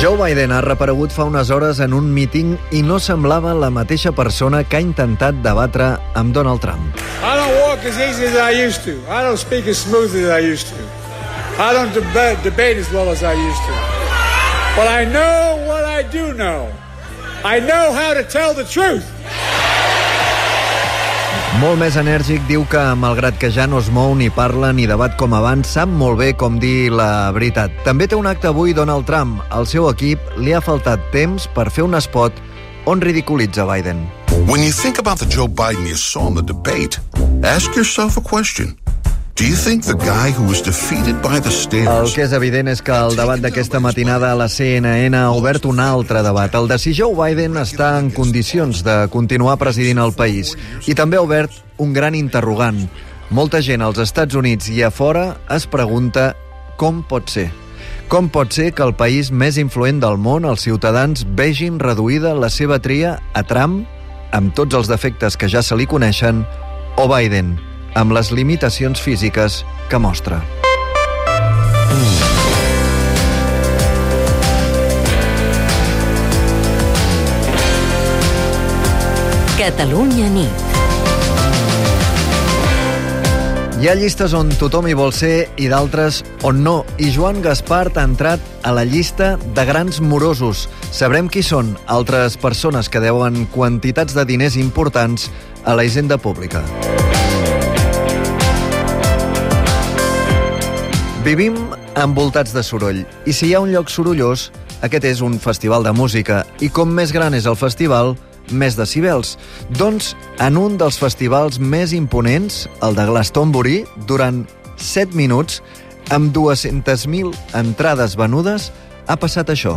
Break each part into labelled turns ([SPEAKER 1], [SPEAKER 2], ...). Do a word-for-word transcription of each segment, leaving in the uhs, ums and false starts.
[SPEAKER 1] Joe Biden ha reaparegut fa unes hores en un míting i no semblava la mateixa persona que ha intentat debatre amb Donald Trump.
[SPEAKER 2] I don't walk as easy as I used to. I don't speak as smooth as I used to. I don't deb- debate as well as I used to. But I know what I do know. I know how to tell the truth.
[SPEAKER 1] Molt més enèrgic, diu que, malgrat que ja no es mou ni parla ni debat com abans, sap molt bé com dir la veritat. També té un acte avui Donald Trump. Al seu equip li ha faltat temps per fer un spot on ridiculitza Biden.
[SPEAKER 3] When you think about the Joe Biden you saw in the debate, ask yourself a question. Do you think the guy who was defeated by the stairs...
[SPEAKER 1] El que és evident és que el debat d'aquesta matinada a la C N N ha obert un altre debat, el de si Joe Biden està en condicions de continuar presidint el país. I també ha obert un gran interrogant. Molta gent als Estats Units i a fora es pregunta com pot ser. Com pot ser que el país més influent del món, els ciutadans, vegin reduïda la seva tria a Trump, amb tots els defectes que ja se li coneixen, o Biden, amb les limitacions físiques que mostra.
[SPEAKER 4] Catalunya nit.
[SPEAKER 1] Hi ha llistes on tothom hi vol ser i d'altres on no. I Joan Gaspart ha entrat a la llista de grans morosos. Sabrem qui són altres persones que deuen quantitats de diners importants a la hisenda pública. Vivim envoltats de soroll, i si hi ha un lloc sorollós, aquest és un festival de música, i com més gran és el festival, més decibels. Doncs, en un dels festivals més imponents, el de Glastonbury, durant set minuts, amb dues-centes mil entrades venudes, ha passat això.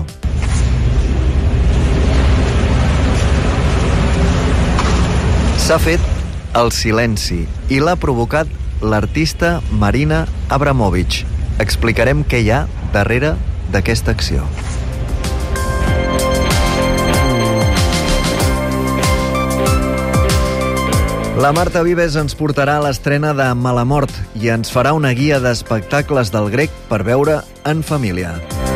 [SPEAKER 1] S'ha fet el silenci, i l'ha provocat l'artista Marina Abramovic. Explicarem què hi ha darrere d'aquesta acció. La Marta Vives ens portarà a l'estrena de Malamort i ens farà una guia d'espectacles del grec per veure en família.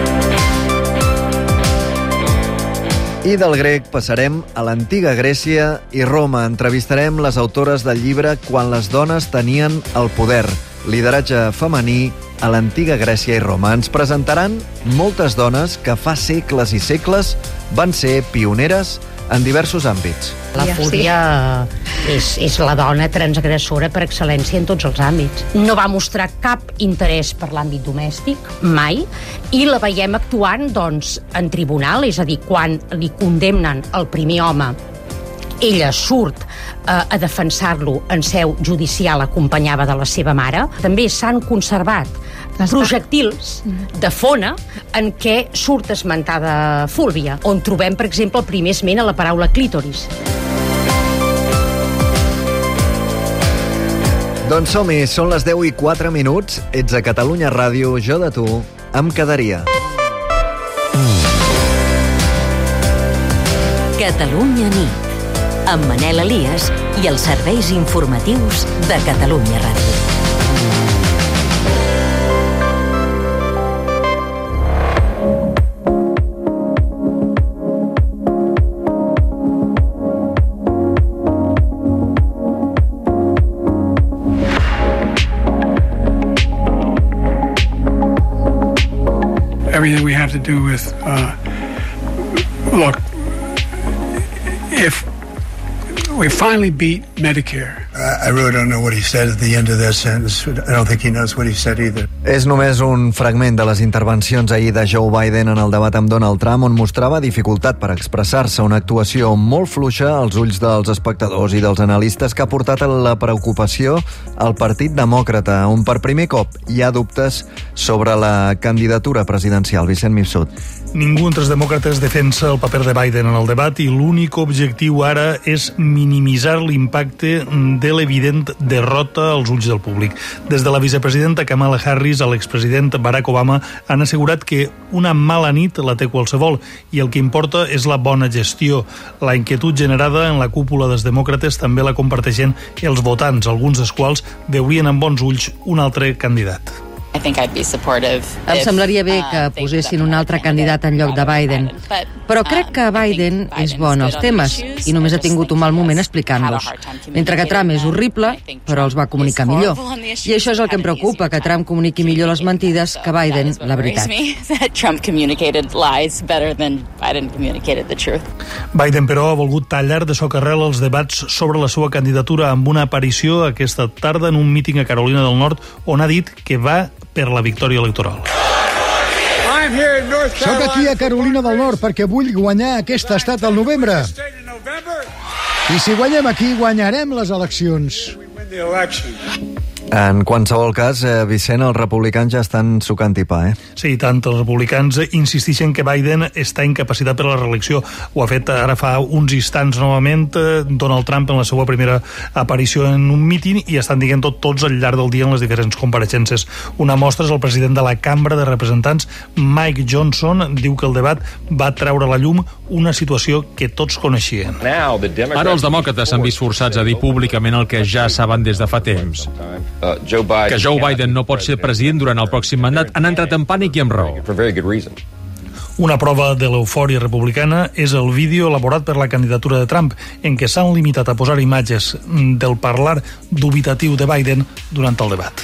[SPEAKER 1] I del grec passarem a l'antiga Grècia i Roma. Entrevistarem les autores del llibre Quan les dones tenien el poder, lideratge femení a l'antiga Grècia i Roma. Ens presentaran moltes dones que fa segles i segles van ser pioneres en diversos àmbits.
[SPEAKER 5] La Fúria és, és la dona transgressora per excel·lència en tots els àmbits. No va mostrar cap interès per l'àmbit domèstic, mai, i la veiem actuant doncs, en tribunal, és a dir, quan li condemnen el primer home, ella surt eh, a defensar-lo en seu judicial acompanyada de la seva mare. També s'han conservat projectils de fona en què surt esmentada Fúlvia, on trobem, per exemple, el primer esment a la paraula clítoris.
[SPEAKER 1] Doncs som-hi, són les deu i quatre minuts, ets a Catalunya Ràdio, jo de tu em quedaria.
[SPEAKER 4] Catalunya nit, amb Manel Elias i els serveis informatius de Catalunya Ràdio.
[SPEAKER 6] Everything we have to do with, uh, look, if we finally beat Medicare.
[SPEAKER 7] I really don't know what he said at the end of that sentence. I don't think he knows what he said either.
[SPEAKER 1] És només un fragment de les intervencions ahir de Joe Biden en el debat amb Donald Trump, on mostrava dificultat per expressar-se, una actuació molt fluixa als ulls dels espectadors i dels analistes que ha portat a la preocupació al Partit Demòcrata, on per primer cop hi ha dubtes sobre la candidatura presidencial. Vicent Mifsud.
[SPEAKER 8] Ningú entre els demòcrates defensa el paper de Biden en el debat i l'únic objectiu ara és minimitzar l'impacte de l'evident derrota als ulls del públic. Des de la vicepresidenta Kamala Harris a l'expresident Barack Obama han assegurat que una mala nit la té qualsevol i el que importa és la bona gestió. La inquietud generada en la cúpula dels demòcrates també la comparteixen els votants, alguns dels quals veurien amb bons ulls un altre candidat.
[SPEAKER 9] Em semblaria bé que posessin un altre candidat en lloc de Biden, però crec que Biden és bo en els temes i només ha tingut un mal moment explicant-los. Mentre que Trump és horrible, però els va comunicar millor. I això és el que em preocupa, que Trump comuniqui millor les mentides que Biden la veritat.
[SPEAKER 8] Biden, però, ha volgut tallar de socarrel els debats sobre la seva candidatura amb una aparició aquesta tarda en un míting a Carolina del Nord on ha dit que va per la victòria electoral.
[SPEAKER 10] Soc aquí a Carolina del Nord perquè vull guanyar aquest estat al novembre. I si guanyem aquí, guanyarem les eleccions.
[SPEAKER 1] En qualsevol cas, eh, Vicent, els republicans ja estan sucant i pa, eh?
[SPEAKER 8] Sí, tant, els republicans insisteixen que Biden està incapacitat per a la reelecció. Ho ha fet ara fa uns instants novament eh, Donald Trump en la seva primera aparició en un míting i estan dient tot tots al llarg del dia en les diferents compareixences. Una mostra és el president de la Cambra de Representants, Mike Johnson, diu que el debat va treure a la llum una situació que tots coneixien.
[SPEAKER 11] Ara els demòcrates s'han vist forçats a dir públicament el que ja saben des de fa temps. Que Joe Biden no pot ser president durant el pròxim mandat, han entrat en pànic i amb raó.
[SPEAKER 8] Una prova de l'eufòria republicana és el vídeo elaborat per la candidatura de Trump, en què s'han limitat a posar imatges del parlar dubitatiu de Biden durant el debat.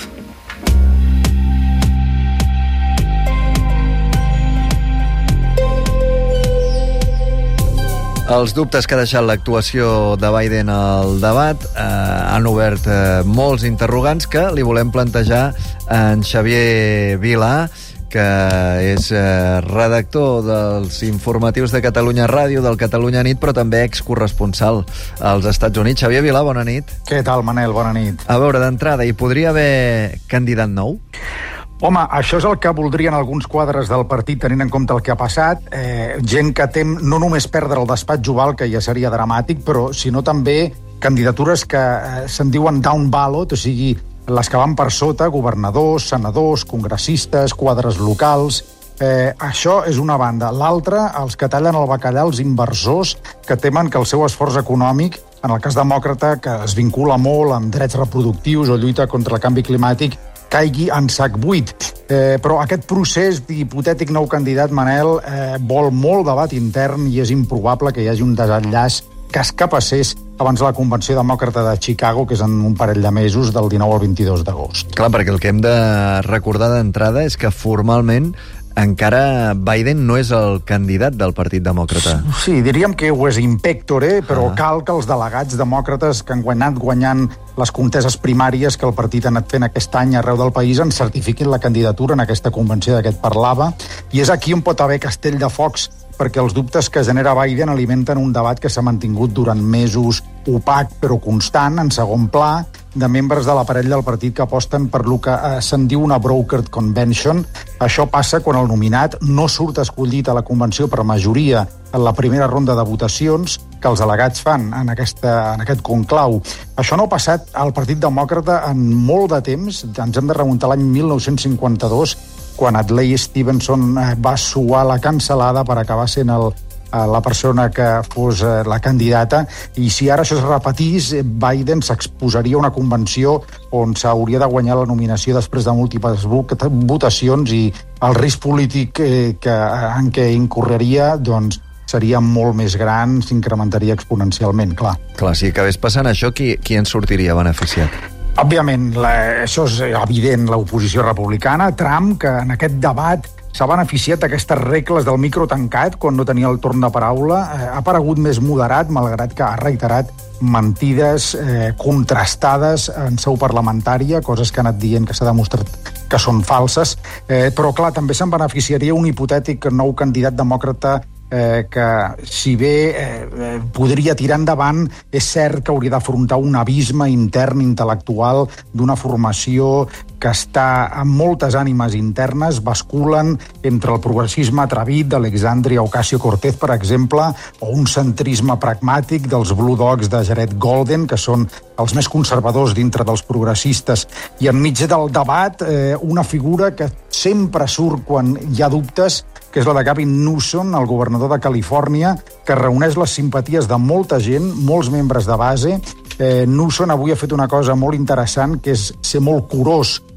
[SPEAKER 1] Els dubtes que ha deixat l'actuació de Biden al debat eh, han obert eh, molts interrogants que li volem plantejar a en Xavier Vilà, que és eh, redactor dels informatius de Catalunya Ràdio, del Catalunya Nit, però també excorresponsal als Estats Units. Xavier Vilà, bona nit.
[SPEAKER 12] Què tal, Manel? Bona nit.
[SPEAKER 1] A veure, d'entrada, hi podria haver candidat nou?
[SPEAKER 12] Home, això és el que voldrien alguns quadres del partit tenint en compte el que ha passat. Eh, gent que tem no només perdre el despatx oval, que ja seria dramàtic, però sinó també candidatures que eh, se'n diuen down ballot, o sigui, les que van per sota, governadors, senadors, congressistes, quadres locals. Eh, això és una banda. L'altra, els que tallen el bacallà, els inversors que temen que el seu esforç econòmic, en el cas demòcrata, que es vincula molt amb drets reproductius o lluita contra el canvi climàtic, caigui en sac buit. Eh, però aquest procés d'hipotètic nou candidat, Manel, eh, vol molt debat intern i és improbable que hi hagi un desenllaç que escapassés abans de la Convenció Demòcrata de Chicago, que és en un parell de mesos, del dinou al vint-i-dos d'agost.
[SPEAKER 1] Clar, perquè el que hem de recordar d'entrada és que formalment encara Biden no és el candidat del Partit Demòcrata.
[SPEAKER 12] Sí, diríem que ho és in pectore, però ah. cal que els delegats demòcrates que han guanyat guanyant les conteses primàries que el partit ha anat fent aquest any arreu del país en certifiquin la candidatura en aquesta convenció de què et parlava. I és aquí on pot haver castell de focs, perquè els dubtes que genera Biden alimenten un debat que s'ha mantingut durant mesos opac però constant, en segon pla, de membres de l'aparell del partit que aposten per lo que eh, se'n diu una brokered convention. Això passa quan el nominat no surt escollit a la convenció per majoria en la primera ronda de votacions que els delegats fan en, aquesta, en aquest conclau. Això no ha passat al Partit Demòcrata en molt de temps. Ens hem de remuntar l'any mil nou-cents cinquanta-dos, quan Adlai Stevenson va suar la cancel·lada per acabar sent el, la persona que fos la candidata, i si ara això es repetís, Biden s'exposaria a una convenció on s'hauria de guanyar la nominació després de múltiples votacions, i el risc polític que, en què incorreria doncs, seria molt més gran, s'incrementaria exponencialment, clar.
[SPEAKER 1] Clar, si acabés passant això, qui, qui en sortiria beneficiat?
[SPEAKER 12] Òbviament, la, això és evident, l'oposició republicana. Trump, que en aquest debat s'ha beneficiat d'aquestes regles del micro tancat quan no tenia el torn de paraula, eh, ha paregut més moderat, malgrat que ha reiterat mentides eh, contrastades en seu parlamentària, coses que ha anat dient que s'ha demostrat que són falses. Eh, però, clar, també se'n beneficiaria un hipotètic nou candidat demòcrata Eh, que, si bé eh, podria tirar endavant, és cert que hauria d'afrontar un abisme intern intel·lectual d'una formació que està amb moltes ànimes internes, basculen entre el progressisme atrevit d'Alexandria Ocasio-Cortez, per exemple, o un centrisme pragmàtic dels Blue Dogs de Jared Golden, que són els més conservadors dintre dels progressistes. I enmig del debat, eh, una figura que sempre surt quan hi ha dubtes, que és la de Gavin Newsom, el governador de Califòrnia, que reuneix les simpaties de molta gent, molts membres de base. Eh, Newsom avui ha fet una cosa molt interessant, que és ser molt curós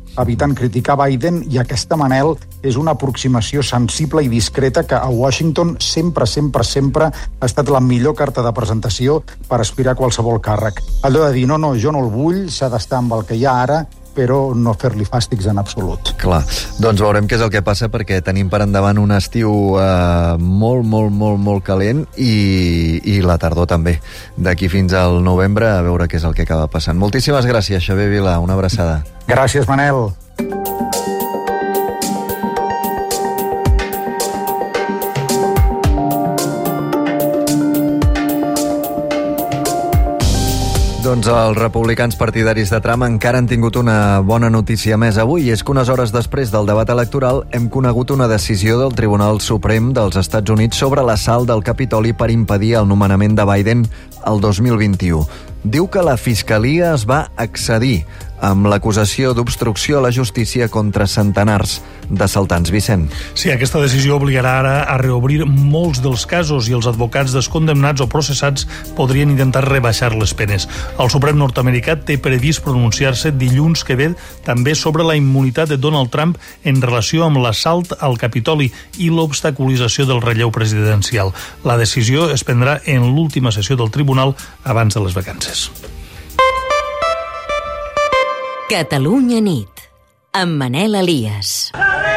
[SPEAKER 12] evitant criticar Biden, i aquesta, Manel, és una aproximació sensible i discreta que a Washington sempre, sempre, sempre ha estat la millor carta de presentació per aspirar a qualsevol càrrec. Allò de dir, no, no, jo no el vull, s'ha d'estar amb el que hi ha ara, però no fer-li fàstics en absolut.
[SPEAKER 1] Clar, doncs veurem què és el que passa, perquè tenim per endavant un estiu eh, molt, molt, molt, molt calent i, i la tardor també. D'aquí fins al novembre a veure què és el que acaba passant. Moltíssimes gràcies, Xavier Vila, una abraçada.
[SPEAKER 12] Gràcies, Manel.
[SPEAKER 1] Doncs els republicans partidaris de Trump encara han tingut una bona notícia més avui, i és que unes hores després del debat electoral hem conegut una decisió del Tribunal Suprem dels Estats Units sobre l'assalt del Capitoli per impedir el nomenament de Biden el dos mil vint-i-u. Diu que la Fiscalia es va excedir amb l'acusació d'obstrucció a la justícia contra centenars d'assaltants. Vicent.
[SPEAKER 8] Sí, aquesta decisió obligarà ara a reobrir molts dels casos i els advocats dels condemnats o processats podrien intentar rebaixar les penes. El Suprem nord-americà té previst pronunciar-se dilluns que ve també sobre la immunitat de Donald Trump en relació amb l'assalt al Capitoli i l'obstaculització del relleu presidencial. La decisió es prendrà en l'última sessió del tribunal abans de les vacances.
[SPEAKER 4] Catalunya nit, amb Manel Elias.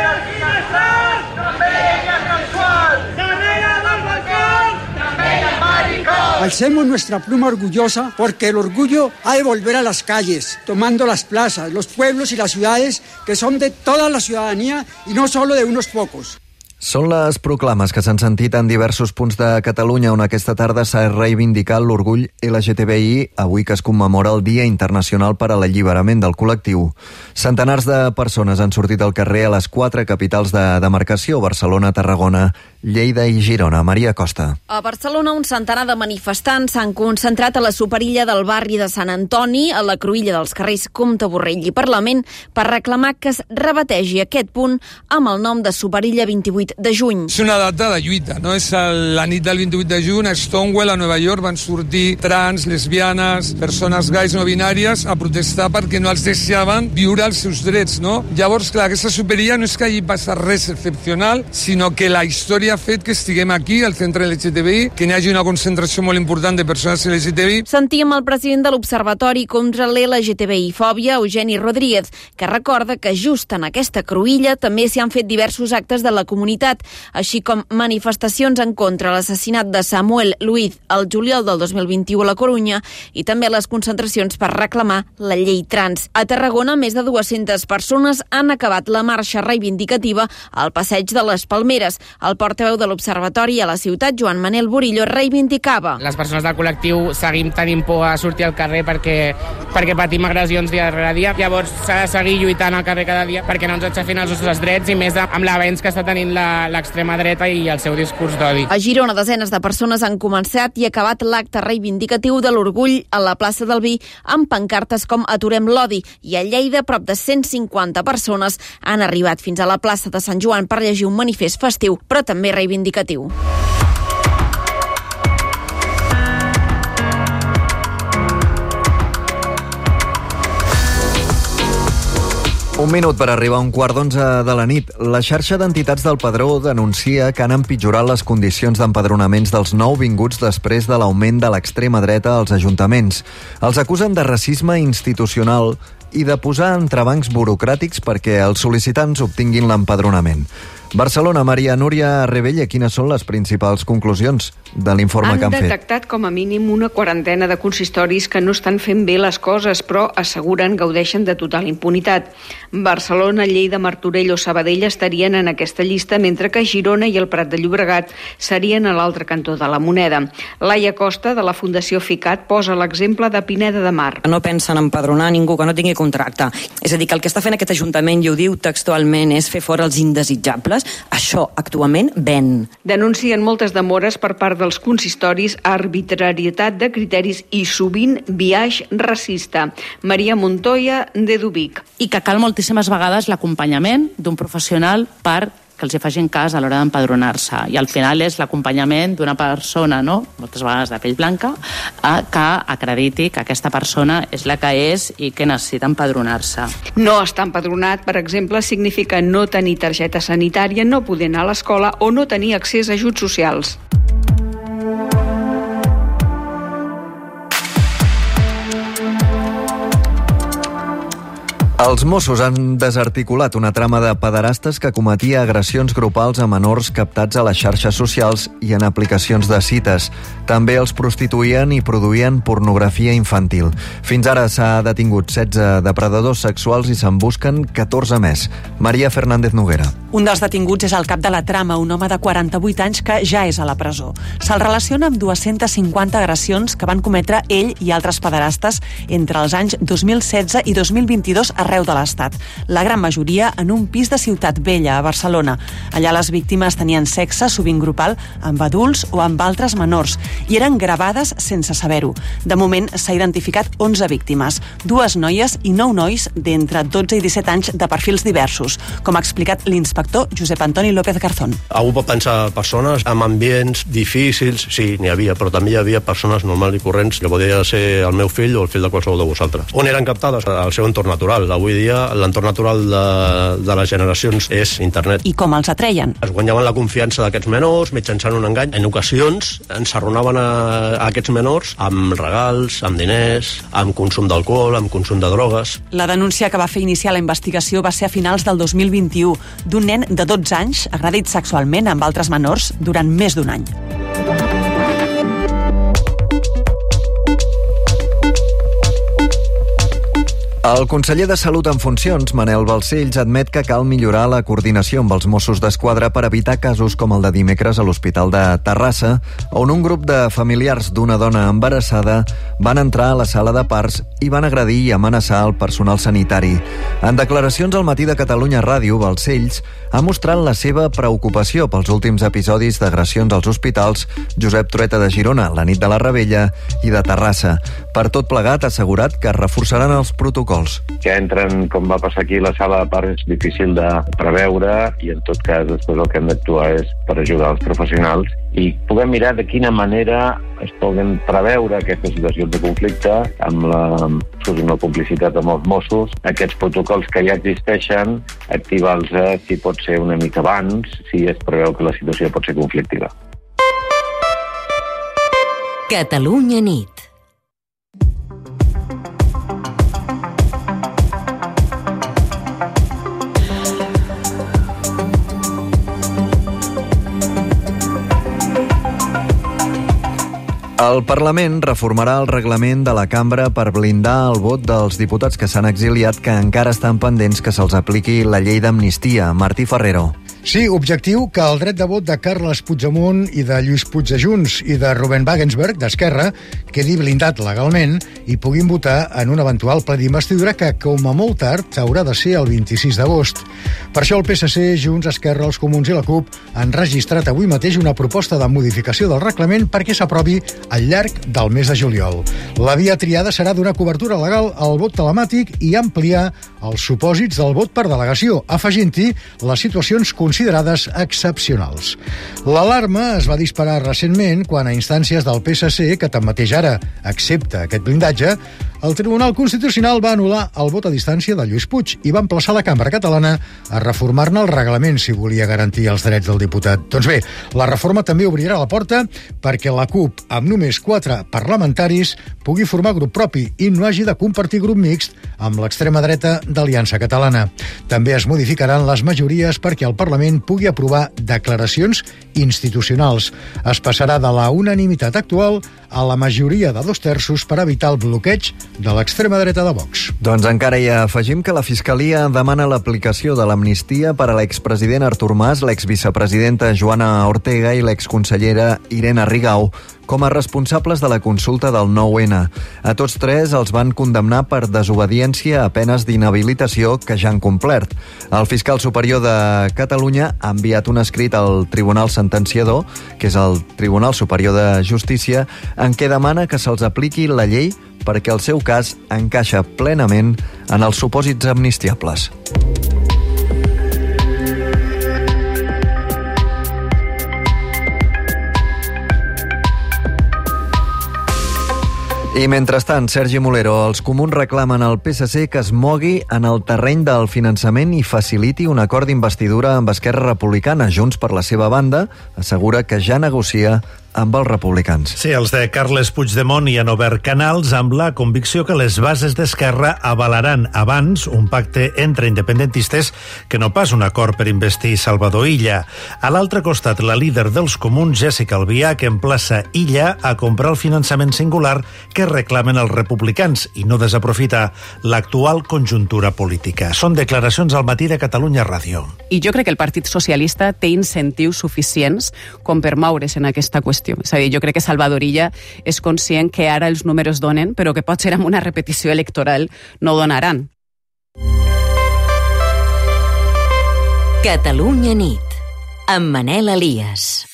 [SPEAKER 13] Alcemos nuestra pluma orgullosa porque el orgullo ha de volver a las calles, tomando las plazas, los pueblos y las ciudades que son de toda la ciudadanía y no solo de unos pocos.
[SPEAKER 1] Són les proclames que s'han sentit en diversos punts de Catalunya on aquesta tarda s'ha reivindicat l'orgull L G T B I, avui que es commemora el Dia Internacional per a l'Alliberament del Col·lectiu. Centenars de persones han sortit al carrer a les quatre capitals de demarcació, Barcelona, Tarragona, Lleida i Girona. Maria Costa.
[SPEAKER 14] A Barcelona, un centenar de manifestants s'han concentrat a la superilla del barri de Sant Antoni, a la cruïlla dels carrers Comte Borrell i Parlament, per reclamar que es rebategi aquest punt amb el nom de Superilla vint-i-vuit de juny.
[SPEAKER 15] És una data de lluita, no? És el, la nit del vint-i-vuit de juny a Stonewall, a Nova York, van sortir trans, lesbianes, persones gais no binàries a protestar perquè no els deixaven viure els seus drets, no? Llavors, clar, aquesta superilla no és que hagi passat res excepcional, sinó que la història ha fet que estiguem aquí, al centre L G T B I, que n'hi hagi una concentració molt important de persones L G T B I.
[SPEAKER 14] Sentíem el president de l'Observatori contra l'L G T B I Fòbia, Eugeni Rodríguez, que recorda que just en aquesta cruïlla també s'hi han fet diversos actes de la comunitat, així com manifestacions en contra l'assassinat de Samuel Luiz el juliol del dos mil vint-i-u a la Corunya i també les concentracions per reclamar la llei trans. A Tarragona, més de dues-centes persones han acabat la marxa reivindicativa al passeig de les Palmeres. El portaveu de l'Observatori a la ciutat, Joan Manel Burillo, reivindicava.
[SPEAKER 16] Les persones del col·lectiu seguim tenint por a sortir al carrer perquè, perquè patim agressions dia rere dia. Llavors s'ha de seguir lluitant al carrer cada dia perquè no ens aixafin els nostres drets i més amb l'avenç que està tenint la, l'extrema dreta i el seu discurs d'odi.
[SPEAKER 14] A Girona, desenes de persones han començat i acabat l'acte reivindicatiu de l'orgull a la plaça del Vi amb pancartes com Aturem l'odi, i a Lleida prop de cent cinquanta persones han arribat fins a la plaça de Sant Joan per llegir un manifest festiu, però també reivindicatiu.
[SPEAKER 1] Un minut per arribar a un quart d'onze de la nit. La xarxa d'entitats del Padró denuncia que han empitjorat les condicions d'empadronaments dels nouvinguts després de l'augment de l'extrema dreta als ajuntaments. Els acusen de racisme institucional i de posar entrebancs burocràtics perquè els sol·licitants obtinguin l'empadronament. Barcelona, Maria Núria Rebella, quines són les principals conclusions de l'informe que han fet?
[SPEAKER 17] Han detectat com a mínim una quarantena de consistoris que no estan fent bé les coses, però asseguren gaudeixen de total impunitat. Barcelona, Lleida, Martorell o Sabadell estarien en aquesta llista, mentre que Girona i el Prat de Llobregat serien a l'altre cantó de la moneda. Laia Costa, de la Fundació FICAT, posa l'exemple de Pineda de Mar.
[SPEAKER 18] No pensen empadronar ningú que no tingui contracte. És a dir, que el que està fent aquest Ajuntament, i ho diu textualment, és fer fora els indesitjables. Això actualment ven.
[SPEAKER 17] Denuncien moltes demores per part dels consistoris, arbitrarietat de criteris i sovint biaix racista. Maria Montoya, de Dubic.
[SPEAKER 19] I que cal moltíssimes vegades l'acompanyament d'un professional per que els hi facin cas a l'hora d'empadronar-se. I al final és l'acompanyament d'una persona, no? moltes vegades de pell blanca, que acrediti que aquesta persona és la que és i que necessita empadronar-se.
[SPEAKER 17] No estar empadronat, per exemple, significa no tenir targeta sanitària, no poder anar a l'escola o no tenir accés a ajuts socials.
[SPEAKER 1] Els Mossos han desarticulat una trama de pederastes que cometia agressions grupals a menors captats a les xarxes socials i en aplicacions de cites. També els prostituïen i produïen pornografia infantil. Fins ara s'ha detingut setze depredadors sexuals i se'n busquen catorze més. Maria Fernández Noguera.
[SPEAKER 20] Un dels detinguts és el cap de la trama, un home de quaranta-vuit anys que ja és a la presó. Se'l relaciona amb dues-centes cinquanta agressions que van cometre ell i altres pederastes entre els anys dos mil setze i dos mil vint-i-dos arreu de l'Estat. La gran majoria en un pis de Ciutat Vella, a Barcelona. Allà les víctimes tenien sexe, sovint grupal, amb adults o amb altres menors, i eren gravades sense saber-ho. De moment s'ha identificat onze víctimes, dues noies i nou nois d'entre dotze i disset anys de perfils diversos, com ha explicat l'inspector Josep Antoni López Garzón.
[SPEAKER 21] Algú pot pensar persones amb ambients difícils, sí, n'hi havia, però també hi havia persones normals i corrents que podia ser el meu fill o el fill de qualsevol de vosaltres. On eren captades? Al seu entorn natural. Avui dia l'entorn natural de, de les generacions és internet.
[SPEAKER 20] I com els atreien?
[SPEAKER 21] Es guanyaven la confiança d'aquests menors mitjançant un engany. En ocasions ensarronaven a, a aquests menors amb regals, amb diners, amb consum d'alcohol, amb consum de drogues.
[SPEAKER 20] La denúncia que va fer iniciar la investigació va ser a finals del dos mil vint-i-u d'un nen de dotze anys agredit sexualment amb altres menors durant més d'un any.
[SPEAKER 1] El conseller de Salut en funcions, Manel Balcells, admet que cal millorar la coordinació amb els Mossos d'Esquadra per evitar casos com el de dimecres a l'Hospital de Terrassa, on un grup de familiars d'una dona embarassada van entrar a la sala de parts i van agredir i amenaçar el personal sanitari. En declaracions al Matí de Catalunya Ràdio, Balcells ha mostrat la seva preocupació pels últims episodis d'agressions als hospitals Josep Trueta de Girona, la nit de la Rebella, i de Terrassa. Per tot plegat, ha assegurat que reforçaran els protocols.
[SPEAKER 22] Que entren, com va passar aquí, la sala de part és difícil de preveure i en tot cas després el que hem d'actuar és per ajudar els professionals i puguem mirar de quina manera es poden preveure aquestes situacions de conflicte amb la, amb la complicitat amb els Mossos, aquests protocols que ja existeixen, activar-los si pot ser una mica abans, si es preveu que la situació pot ser conflictiva.
[SPEAKER 4] Catalunya nit.
[SPEAKER 1] El Parlament reformarà el reglament de la cambra per blindar el vot dels diputats que s'han exiliat que encara estan pendents que se'ls apliqui la llei d'amnistia. Martí Ferrero.
[SPEAKER 10] Sí, objectiu que el dret de vot de Carles Puigdemont i de Lluís Puig de Junts i de Rubén Wagensberg, d'Esquerra, quedi blindat legalment i puguin votar en un eventual ple d'investidura que, com a molt tard, haurà de ser el vint-i-sis d'agost. Per això el P S C, Junts, Esquerra, els Comuns i la CUP han registrat avui mateix una proposta de modificació del reglament perquè s'aprovi al llarg del mes de juliol. La via triada serà donar cobertura legal al vot telemàtic i ampliar els supòsits del vot per delegació, afegint-hi les situacions considerades excepcionals. L'alarma es va disparar recentment quan a instàncies del P S C, que tanmateix ara accepta aquest blindatge, el Tribunal Constitucional va anul·lar el vot a distància de Lluís Puig i va emplaçar la cambra catalana a reformar-ne el reglament si volia garantir els drets del diputat. Doncs bé, la reforma també obrirà la porta perquè la CUP, amb només quatre parlamentaris, pugui formar grup propi i no hagi de compartir grup mixt amb l'extrema dreta d'Aliança Catalana. També es modificaran les majories perquè el Parlament pugui aprovar declaracions institucionals. Es passarà de la unanimitat actual a la majoria de dos terços per evitar el bloqueig de l'extrema dreta de Vox.
[SPEAKER 1] Doncs encara hi afegim que la Fiscalia demana l'aplicació de l'amnistia per a l'expresident Artur Mas, l'exvicepresidenta Joana Ortega i l'exconsellera Irene Rigau com a responsables de la consulta del nou ene. A tots tres els van condemnar per desobediència a penes d'inhabilitació que ja han complert. El fiscal superior de Catalunya ha enviat un escrit al Tribunal Sentenciador, que és el Tribunal Superior de Justícia, en què demana que se'ls apliqui la llei perquè el seu cas encaixa plenament en els supòsits amnistiables. I mentrestant, Sergi Molero, els comuns reclamen al P S C que es mogui en el terreny del finançament i faciliti un acord d'investidura amb Esquerra Republicana. Junts, per la seva banda, assegura que ja negocia amb els republicans.
[SPEAKER 2] Sí, els de Carles Puigdemont i han obert canals amb la convicció que les bases d'Esquerra avalaran abans un pacte entre independentistes que no pas un acord per investir Salvador Illa. A l'altre costat, la líder dels comuns, Jessica Albiach, que emplaça Illa a comprar el finançament singular que reclamen els republicans i no desaprofitar l'actual conjuntura política. Són declaracions al matí de Catalunya Ràdio.
[SPEAKER 3] I jo crec que el Partit Socialista té incentius suficients com per moure's en aquesta qüestió. És a dir, jo crec que Salvador Illa és conscient que ara els números donen, però que potser amb una repetició electoral no donaran.
[SPEAKER 4] Catalunya nit, amb Manel Elias.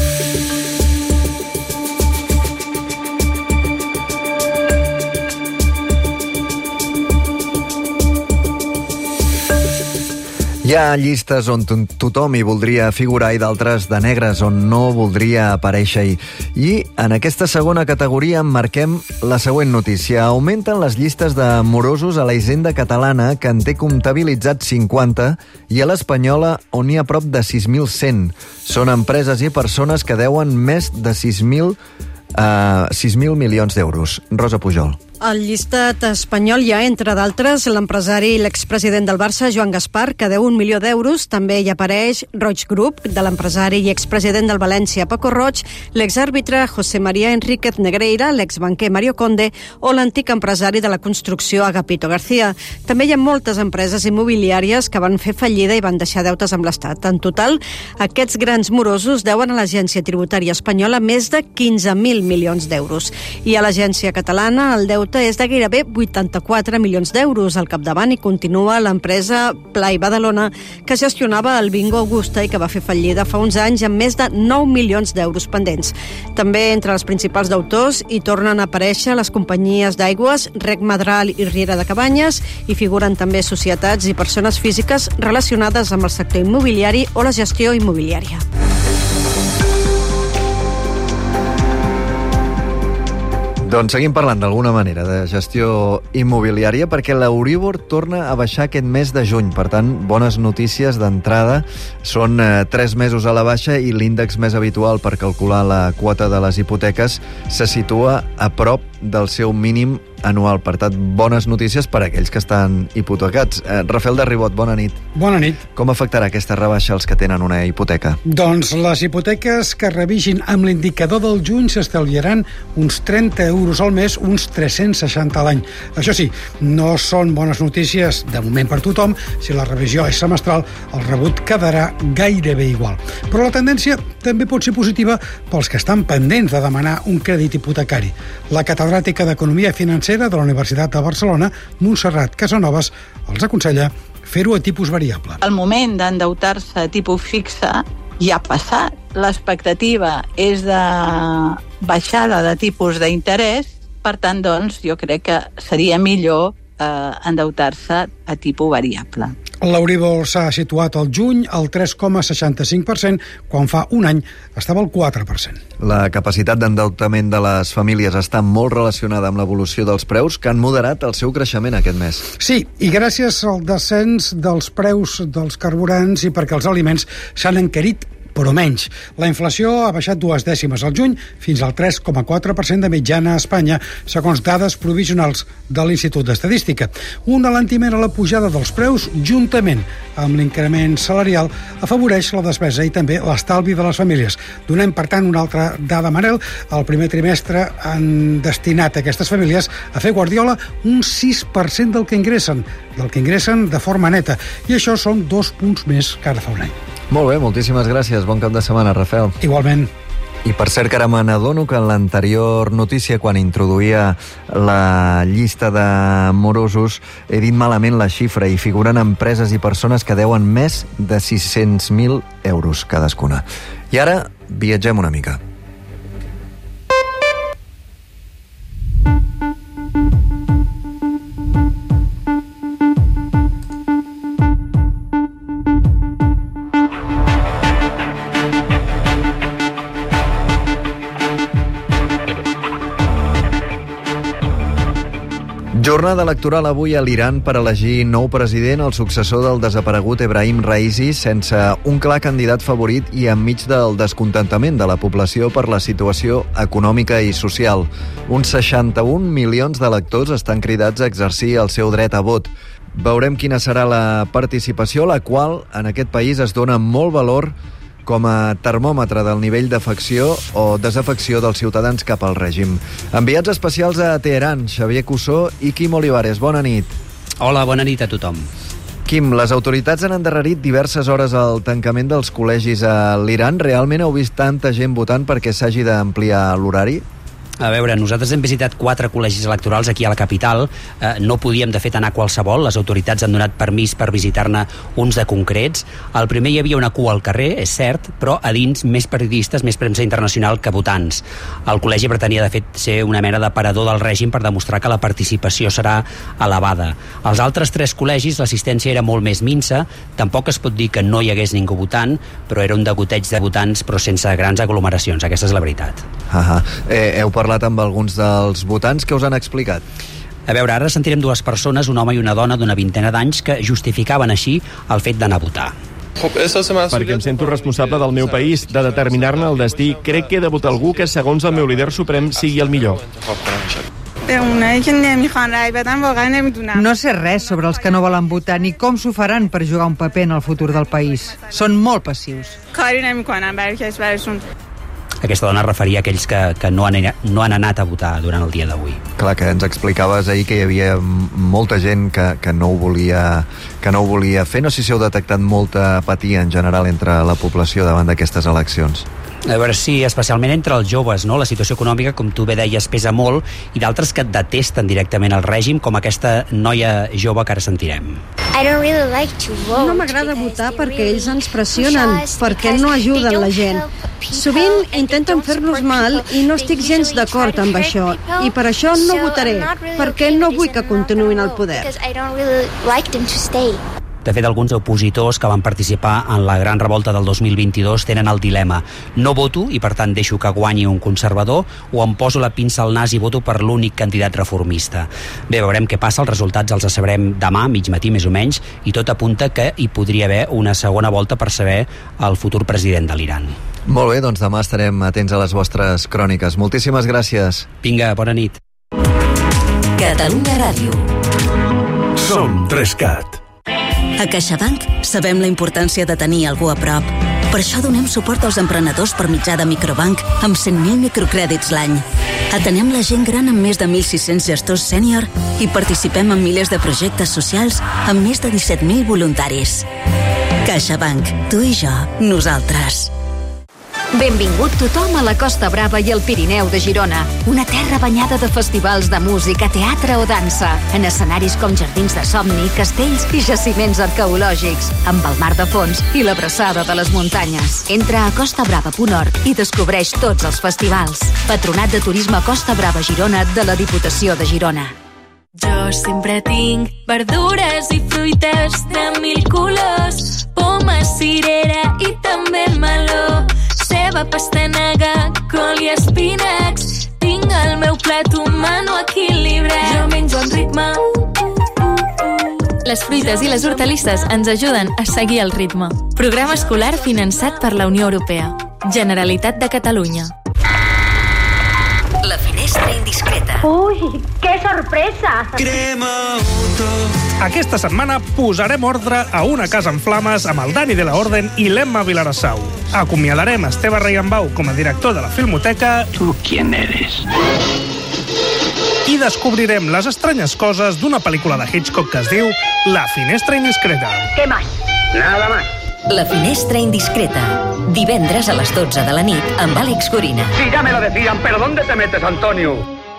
[SPEAKER 1] Hi ha llistes on tothom hi voldria figurar i d'altres de negres on no voldria aparèixer-hi. I en aquesta segona categoria emmarquem la següent notícia. Augmenten les llistes de morosos a la Hisenda catalana, que en té comptabilitzats cinquanta, i a l'espanyola, on n'hi ha prop de sis mil cent. Són empreses i persones que deuen més de sis mil milions d'euros. Rosa Pujol.
[SPEAKER 23] Al llistat espanyol hi ha, entre d'altres, l'empresari i l'expresident del Barça, Joan Gaspar, que deu un milió d'euros. També hi apareix Roig Group, de l'empresari i expresident del València, Paco Roig, l'exàrbitre José María Enríquez Negreira, l'exbanquer Mario Conde o l'antic empresari de la construcció Agapito García. També hi ha moltes empreses immobiliàries que van fer fallida i van deixar deutes amb l'Estat. En total, aquests grans morosos deuen a l'Agència Tributària Espanyola més de quinze mil milions d'euros. I a l'Agència Catalana el deute és de gairebé vuitanta-quatre milions d'euros. Al capdavant hi continua l'empresa Play Badalona, que gestionava el Bingo Augusta i que va fer fallida fa uns anys amb més de nou milions d'euros pendents. També entre els principals deutors hi tornen a aparèixer les companyies d'aigües Rec Madral i Riera de Cabanyes, i figuren també societats i persones físiques relacionades amb el sector immobiliari o la gestió immobiliària.
[SPEAKER 1] Doncs seguim parlant d'alguna manera de gestió immobiliària, perquè l'Euríbor torna a baixar aquest mes de juny. Per tant, bones notícies d'entrada. Són eh, tres mesos a la baixa i l'índex més habitual per calcular la quota de les hipoteques se situa a prop del seu mínim anual. Per tant, bones notícies per a aquells que estan hipotecats. Eh, Rafael de Ribot, bona nit.
[SPEAKER 24] Bona nit.
[SPEAKER 1] Com afectarà aquesta rebaixa als que tenen una hipoteca?
[SPEAKER 24] Doncs les hipoteques que revigin amb l'indicador del juny s'estalviaran uns trenta euros al mes, uns tres-cents seixanta a l'any. Això sí, no són bones notícies de moment per tothom. Si la revisió és semestral, el rebut quedarà gairebé igual. Però la tendència també pot ser positiva pels que estan pendents de demanar un crèdit hipotecari. La catedràtica d'Economia Financera de la Universitat de Barcelona, Montserrat Casanovas, els aconsella fer-ho a tipus variable.
[SPEAKER 25] El moment d'endeutar-se a tipus fixe ja ha passat. L'expectativa és de baixada de tipus d'interès, per tant, doncs, jo crec que seria millor eh, endeutar-se a tipus variable.
[SPEAKER 24] L'Euríbor s'ha situat al juny al tres coma seixanta-cinc per cent, quan fa un any estava al quatre per cent.
[SPEAKER 1] La capacitat d'endeutament de les famílies està molt relacionada amb l'evolució dels preus, que han moderat el seu creixement aquest mes.
[SPEAKER 24] Sí, i gràcies al descens dels preus dels carburants i perquè els aliments s'han encarit però menys. La inflació ha baixat dues dècimes al juny fins al tres coma quatre per cent de mitjana a Espanya, segons dades provisionals de l'Institut d'Estadística. Un alentiment a la pujada dels preus, juntament amb l'increment salarial, afavoreix la despesa i també l'estalvi de les famílies. Donem, per tant, una altra dada, Manel. El primer trimestre han destinat a aquestes famílies a fer guardiola un sis per cent del que ingressen, del que ingressen de forma neta. I això són dos punts més que ara fa un any.
[SPEAKER 1] Molt bé, moltíssimes gràcies. Bon cap de setmana, Rafael.
[SPEAKER 24] Igualment.
[SPEAKER 1] I per cert, que ara me n'adono que en l'anterior notícia, quan introduïa la llista de morosos, he dit malament la xifra i figuren empreses i persones que deuen més de sis-cents mil euros cadascuna. I ara viatgem una mica. Jornada electoral avui a l'Iran per elegir nou president, el successor del desaparegut Ebrahim Raisi, sense un clar candidat favorit i enmig del descontentament de la població per la situació econòmica i social. Uns seixanta-un milions d'electors estan cridats a exercir el seu dret a vot. Veurem quina serà la participació, la qual en aquest país es dona molt valor com a termòmetre del nivell d'afecció o desafecció dels ciutadans cap al règim. Enviats especials a Teheran, Xavier Cussó i Quim Olivares. Bona nit.
[SPEAKER 5] Hola, bona nit a tothom.
[SPEAKER 1] Quim, les autoritats han endarrerit diverses hores el tancament dels col·legis a l'Iran. Realment heu vist tanta gent votant perquè s'hagi d'ampliar l'horari?
[SPEAKER 5] A veure, nosaltres hem visitat quatre col·legis electorals aquí a la capital. Eh, no podíem, de fet, anar a qualsevol. Les autoritats han donat permís per visitar-ne uns de concrets. Al primer hi havia una cua al carrer, és cert, però a dins més periodistes, més premsa internacional que votants. El col·legi pretenia, de fet, ser una mena d'aparador del règim per demostrar que la participació serà elevada. Als altres tres col·legis l'assistència era molt més minsa. Tampoc es pot dir que no hi hagués ningú votant, però era un degoteig de votants, però sense grans aglomeracions. Aquesta és la veritat.
[SPEAKER 1] Ah, eh, heu parlat amb alguns dels votants, que us han explicat?
[SPEAKER 5] A veure, ara sentirem dues persones, un home i una dona d'una vintena d'anys, que justificaven així el fet d'anar a votar.
[SPEAKER 6] Perquè em sento responsable del meu país, de determinar-ne el destí. Crec que he de votar algú que, segons el meu líder suprem, sigui el millor.
[SPEAKER 7] No sé res sobre els que no volen votar ni com s'ho faran per jugar un paper en el futur del país. Són molt passius.
[SPEAKER 5] Aquesta dona referia a aquells que, que no, han, no han anat a votar durant el dia d'avui.
[SPEAKER 1] Clar, que ens explicaves ahir que hi havia molta gent que, que, no ho volia, que no ho volia fer. No sé si heu detectat molta apatia en general entre la població davant d'aquestes eleccions.
[SPEAKER 5] A veure, sí, especialment entre els joves, no? La situació econòmica, com tu bé deies, pesa molt, i d'altres que detesten directament el règim, com aquesta noia jove que ara sentirem.
[SPEAKER 23] No m'agrada votar perquè ells ens pressionen, perquè no ajuden la gent. Sovint intenten fer-nos mal i no estic gens d'acord amb això, i per això no votaré, perquè no vull que continuïn al poder.
[SPEAKER 5] De fet, alguns opositors que van participar en la gran revolta del dos mil vint-i-dos tenen el dilema: no voto i per tant deixo que guanyi un conservador, o em poso la pinça al nas i voto per l'únic candidat reformista. Bé, veurem què passa, els resultats els sabrem demà, mig matí més o menys, i tot apunta que hi podria haver una segona volta per saber el futur president de l'Iran.
[SPEAKER 1] Molt bé, doncs demà estarem atents a les vostres cròniques. Moltíssimes gràcies.
[SPEAKER 5] Vinga, bona nit.
[SPEAKER 4] Catalunya Ràdio.
[SPEAKER 9] Som Trescat.
[SPEAKER 11] A CaixaBank sabem la importància de tenir algú a prop. Per això donem suport als emprenedors per mitjà de Microbank amb cent mil microcrèdits l'any. Atenem la gent gran amb més de mil sis-cents gestors sènior i participem en milers de projectes socials amb més de disset mil voluntaris. CaixaBank, tu i jo, nosaltres.
[SPEAKER 26] Benvingut tothom a la Costa Brava i el Pirineu de Girona. Una terra banyada de festivals de música, teatre o dansa, en escenaris com jardins de somni, castells i jaciments arqueològics, amb el mar de fons i l'abraçada de les muntanyes. Entra a costa brava punt org i descobreix tots els festivals. Patronat de Turisme Costa Brava Girona de la Diputació de Girona.
[SPEAKER 27] Jo sempre tinc verdures i fruites de mil colors, poma, cirera i també meló, ceba, pastanaga, col i espinacs. Tinc el meu plat humano equilibrat. Jo menjo en ritme. Les fruites i les hortalisses ens ajuden a seguir el ritme. Programa escolar finançat per la Unió Europea. Generalitat de Catalunya.
[SPEAKER 4] La finestra indiscreta.
[SPEAKER 28] Ui, que sorpresa!
[SPEAKER 29] Crema Auto. Aquesta setmana posarem ordre a una casa en flames amb el Dani de la Orden i l'Emma Vilarassau. Acomiadarem Esteve Reiambau com a director de la Filmoteca.
[SPEAKER 30] Tu, ¿quién eres?
[SPEAKER 29] I descobrirem les estranyes coses d'una pel·lícula de Hitchcock que es diu La finestra indiscreta.
[SPEAKER 28] ¿Qué más?
[SPEAKER 30] Nada más.
[SPEAKER 4] La finestra indiscreta. Divendres a les dotze de la nit amb Àlex Gorina.
[SPEAKER 30] Sí, ya me lo decían, pero ¿dónde te metes, Antonio?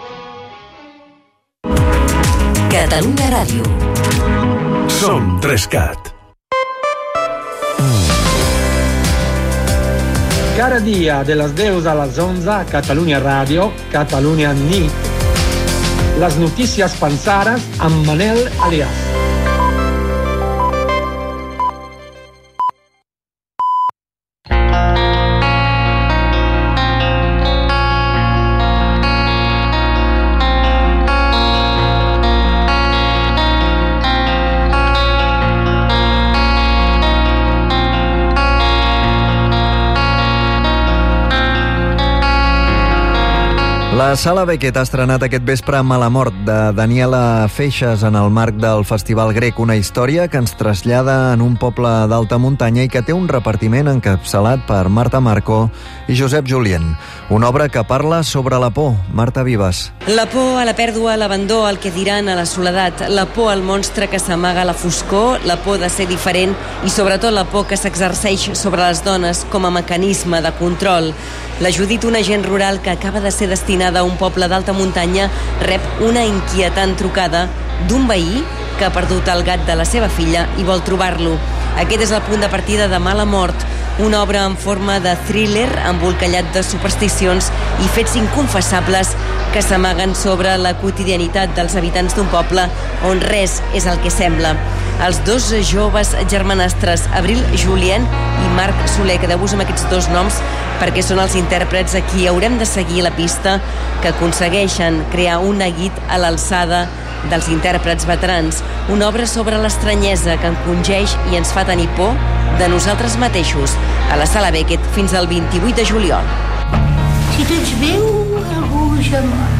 [SPEAKER 4] Catalunya Ràdio.
[SPEAKER 9] Som Trescat.
[SPEAKER 31] Cada dia de les deu a les onze, Catalunya Ràdio, Catalunya Nit. Les notícies pensades amb Manel Alias.
[SPEAKER 1] La Sala Beckett ha estrenat aquest vespre Malamort, de Daniela Feixas, en el marc del Festival Grec, una història que ens trasllada en un poble d'alta muntanya i que té un repartiment encapçalat per Marta Marco i Josep Julien. Una obra que parla sobre la por. Marta Vives.
[SPEAKER 8] La por a la pèrdua, a l'abandó, al que diran, a la soledat, la por al monstre que s'amaga a la foscor, la por de ser diferent i sobretot la por que s'exerceix sobre les dones com a mecanisme de control. La Judit, una agent rural que acaba de ser destinada a un poble d'alta muntanya, rep una inquietant trucada d'un veí que ha perdut el gat de la seva filla i vol trobar-lo. Aquest és el punt de partida de Malamort, una obra en forma de thriller embolcallat de supersticions i fets inconfessables que s'amaguen sobre la quotidianitat dels habitants d'un poble on res és el que sembla. Els dos joves germanastres, Abril Julien i Marc Soler, quedeu-vos amb aquests dos noms perquè són els intèrprets a qui haurem de seguir la pista, que aconsegueixen crear un neguit a l'alçada dels intèrprets veterans. Una obra sobre l'estranyesa que encongeix i ens fa tenir por de nosaltres mateixos. A la Sala Beckett fins al vint-i-vuit de juliol.
[SPEAKER 28] Si tu ets veu, algú ja mor.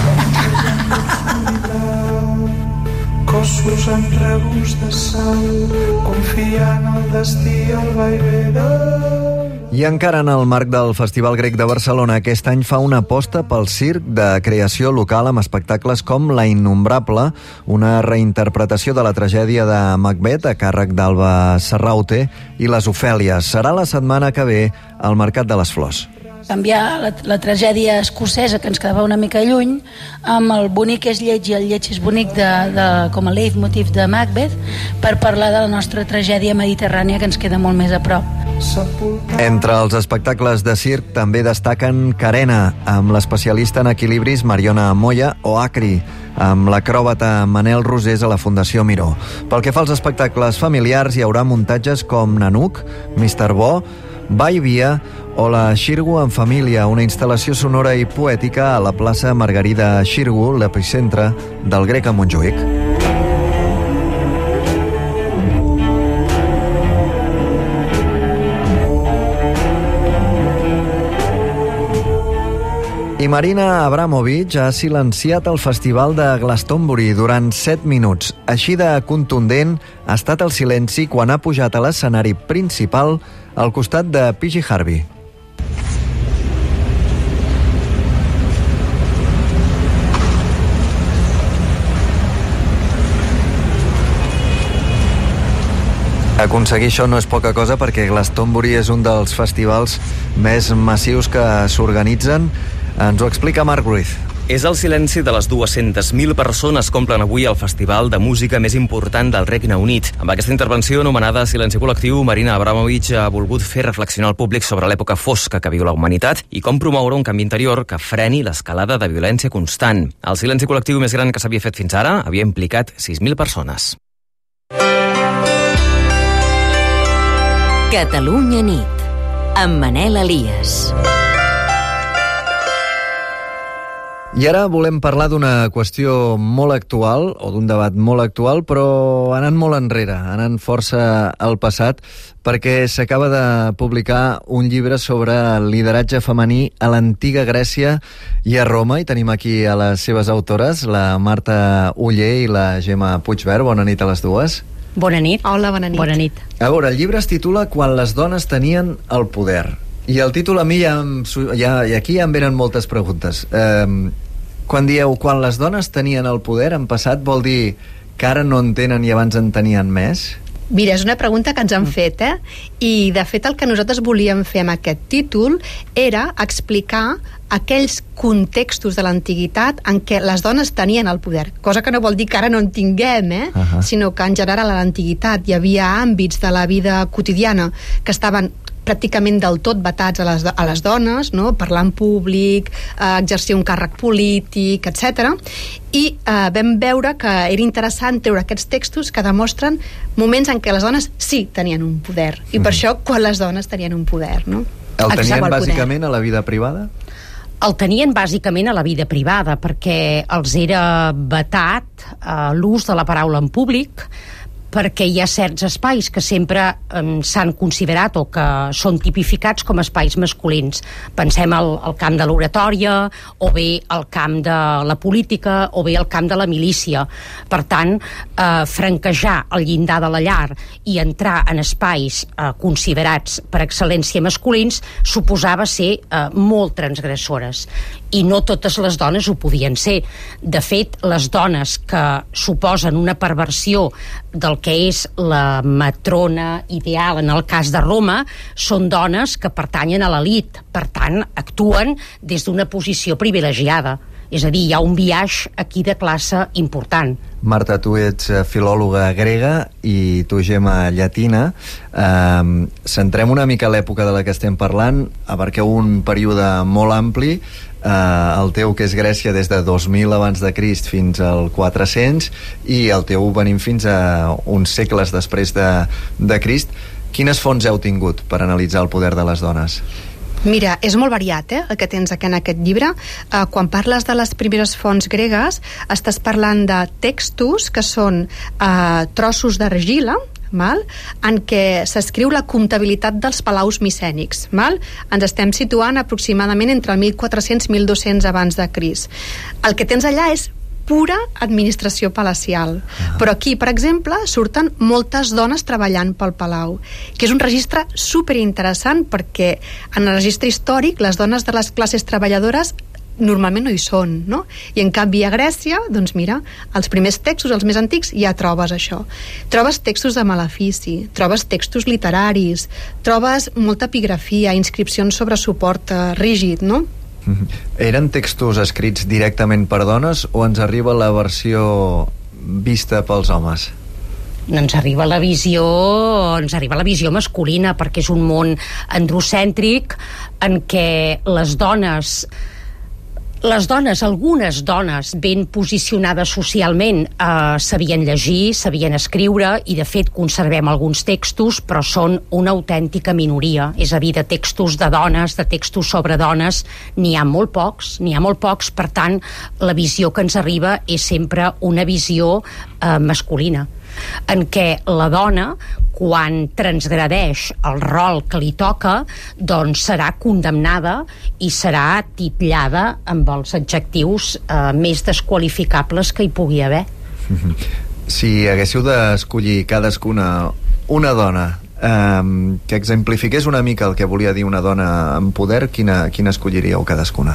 [SPEAKER 12] Cossos amb regust de sal, confiant el destí al vaivé de...
[SPEAKER 1] I encara en el marc del Festival Grec de Barcelona, aquest any fa una aposta pel circ de creació local amb espectacles com La Innombrable, una reinterpretació de la tragèdia de Macbeth a càrrec d'Alba Serraute, i Les Ofèlies. Serà la setmana que ve al Mercat de les Flors.
[SPEAKER 13] Canviar la, la tragèdia escocesa, que ens quedava una mica lluny, amb el bonic és lleig i el lleig és bonic de, de, com a leitmotiv de Macbeth, per parlar de la nostra tragèdia mediterrània que ens queda molt més a prop.
[SPEAKER 1] Entre els espectacles de circ també destaquen Carena, amb l'especialista en equilibris Mariona Moya, o Acri, amb l'acròbata Manel Rosés a la Fundació Miró. Pel que fa als espectacles familiars, hi haurà muntatges com Nanuc, mister Bo, Va i Via o la Xirgu en família, una instal·lació sonora i poètica a la plaça Margarida Xirgu, l'epicentre del Grec a Montjuïc. I Marina Abramovic ha silenciat el festival de Glastonbury durant set minuts. Així de contundent ha estat el silenci quan ha pujat a l'escenari principal al costat de P G Harvey. Aconseguir això no és poca cosa perquè Glastonbury és un dels festivals més massius que s'organitzen. Ens ho explica Marc Ruiz.
[SPEAKER 14] És el silenci de les dues-centes mil persones que omplen avui el festival de música més important del Regne Unit. Amb aquesta intervenció anomenada Silenci Col·lectiu, Marina Abramovic ha volgut fer reflexionar el públic sobre l'època fosca que viu la humanitat i com promoure un canvi interior que freni l'escalada de violència constant. El silenci col·lectiu més gran que s'havia fet fins ara havia implicat sis mil persones.
[SPEAKER 4] Catalunya nit, amb Manel Elias.
[SPEAKER 1] I ara volem parlar d'una qüestió molt actual, o d'un debat molt actual, però anant molt enrere, anant força al passat, perquè s'acaba de publicar un llibre sobre el lideratge femení a l'antiga Grècia i a Roma, i tenim aquí a les seves autores, la Marta Oller i la Gemma Puigvert. Bona nit a les dues.
[SPEAKER 15] Bona nit.
[SPEAKER 23] Hola, bona nit.
[SPEAKER 15] Bona nit.
[SPEAKER 1] A veure, el llibre es titula Quan les dones tenien el poder. I el títol a mi ja, em, ja i aquí ja em venen moltes preguntes. Eh, quan dieu quan les dones tenien el poder en passat, vol dir que ara no en tenen i abans en tenien més?
[SPEAKER 15] Mira, és una pregunta que ens han fet, eh? I, de fet, el que nosaltres volíem fer amb aquest títol era explicar aquells contextos de l'antiguitat en què les dones tenien el poder, cosa que no vol dir que ara no en tinguem, eh? Uh-huh. Sinó que en general a l'antiguitat hi havia àmbits de la vida quotidiana que estaven pràcticament del tot vetats a les, a les dones, no? Parlar en públic, eh, exercir un càrrec polític, etcètera. I eh, vam veure que era interessant treure aquests textos que demostren moments en què les dones sí tenien un poder, i per mm. això quan les dones tenien un poder, no?
[SPEAKER 1] El tenien bàsicament a la vida privada?
[SPEAKER 15] El tenien bàsicament a la vida privada perquè els era vetat eh, l'ús de la paraula en públic,
[SPEAKER 2] perquè hi ha certs espais que sempre eh, s'han considerat o que són tipificats com espais masculins. Pensem al, al camp de l'oratòria, o bé al camp de la política, o bé al camp de la milícia. Per tant, eh, franquejar el llindar de la llar i entrar en espais eh, considerats per excel·lència masculins suposava ser eh, molt transgressores. I no totes les dones ho podien ser. De fet, les dones que suposen una perversió del que és la matrona ideal en el cas de Roma són dones que pertanyen a l'elit, per tant, actuen des d'una posició privilegiada. És a dir, hi ha un biaix aquí de classe important.
[SPEAKER 1] Marta, tu ets filòloga grega i tu, Gemma, llatina. Eh, centrem una mica l'època de la que estem parlant. Abarqueu un període molt ampli. Uh, el teu, que és Grècia, des de dos mil abans de Crist fins al quatre-cents, i el teu venim fins a uns segles després de, de Crist. Quines fonts heu tingut per analitzar el poder de les dones?
[SPEAKER 15] Mira, és molt variat, eh, el que tens aquí en aquest llibre. Uh, quan parles de les primeres fonts gregues, estàs parlant de textos que són uh, trossos d'argila, Mal? En què s'escriu la comptabilitat dels palaus micènics. Mal? Ens estem situant aproximadament entre el mil quatre-cents i mil dos-cents abans de Crist. El que tens allà és pura administració palacial. Ah. Però aquí, per exemple, surten moltes dones treballant pel palau, que és un registre superinteressant perquè en el registre històric les dones de les classes treballadores normalment no hi són, no? I en canvi a Grècia, doncs mira, els primers textos, els més antics, ja trobes això. Trobes textos de malefici, trobes textos literaris, trobes molta epigrafia, inscripcions sobre suport eh, rígid, no?
[SPEAKER 1] Eren textos escrits directament per dones o ens arriba la versió vista pels homes?
[SPEAKER 2] ens arriba la visió ens arriba la visió masculina, perquè és un món androcèntric en què les dones les dones, algunes dones ben posicionades socialment eh, sabien llegir, sabien escriure, i de fet conservem alguns textos, però són una autèntica minoria. És a dir, de textos de dones, de textos sobre dones, n'hi ha molt pocs, n'hi ha molt pocs, per tant, la visió que ens arriba és sempre una visió eh, masculina, en què la dona, quan transgredeix el rol que li toca, doncs serà condemnada i serà titllada amb els adjectius eh, més desqualificables que hi pugui haver.
[SPEAKER 1] Si haguéssiu d'escollir cadascuna una dona eh, que exemplifiqués una mica el que volia dir una dona amb poder, quina, quina escolliríeu cadascuna?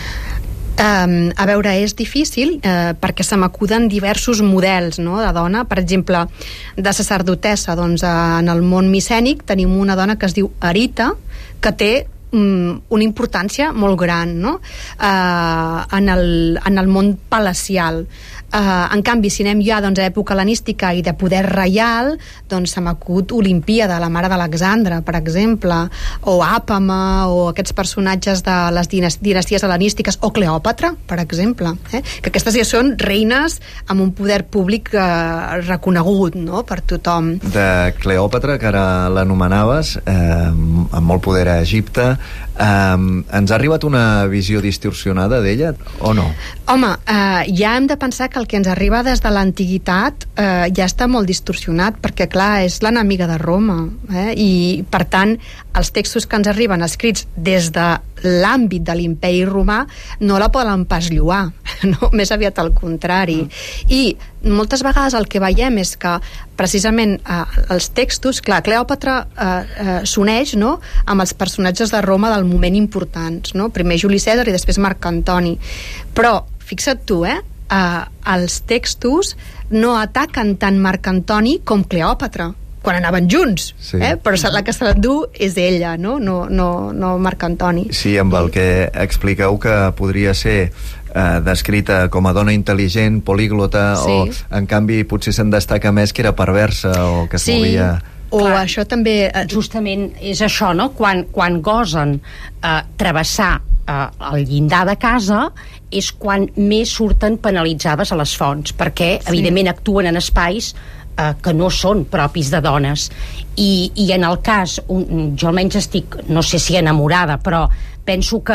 [SPEAKER 15] Um, a veure, és difícil uh, perquè se m'acuden diversos models, no, de dona. Per exemple, de sacerdotessa, doncs uh, en el món micènic tenim una dona que es diu Arita, que té um, una importància molt gran, no? uh, en, el, en el món palacial. Uh, en canvi, si anem ja doncs, a època hel·lenística i de poder reial, doncs se m'acut Olimpíada, la mare d'Alexandre, per exemple, o Àpama, o aquests personatges de les dinasties hel·lenístiques, o Cleòpatra, per exemple, eh? Que aquestes ja són reines amb un poder públic eh, reconegut, no?, per tothom.
[SPEAKER 1] De Cleòpatra, que ara l'anomenaves, eh, amb molt poder a Egipte, eh, ens ha arribat una visió distorsionada d'ella, o no?
[SPEAKER 15] Home, eh, ja hem de pensar que el que ens arriba des de l'antiguitat eh, ja està molt distorsionat, perquè clar, és l'enemiga de Roma, eh? I per tant els textos que ens arriben escrits des de l'àmbit de l'imperi romà no la poden pas lloar, no? Més aviat al contrari. I moltes vegades el que veiem és que precisament eh, els textos, clar, Cleòpatra eh, eh, s'uneix, no?, amb els personatges de Roma del moment importants, no? Primer Juli Cèsar i després Marc Antoni. Però fixa't tu, eh? Uh, els textos no ataquen tant Marc Antoni com Cleòpatra, quan anaven junts, sí. eh? Però la que se l'endú és ella, no? No, no, no Marc Antoni.
[SPEAKER 1] Sí, amb el que expliqueu que podria ser eh, descrita com a dona intel·ligent, políglota, sí. O en canvi potser se'n destaca més que era perversa o que es
[SPEAKER 15] sí.
[SPEAKER 1] movia...
[SPEAKER 15] O clar, això també...
[SPEAKER 2] Justament és això, no? Quan, quan gosen eh, travessar eh, el llindar de casa és quan més surten penalitzades a les fonts, perquè sí. evidentment actuen en espais eh, que no són propis de dones. I, i en el cas, un, jo almenys estic, no sé si enamorada, però penso que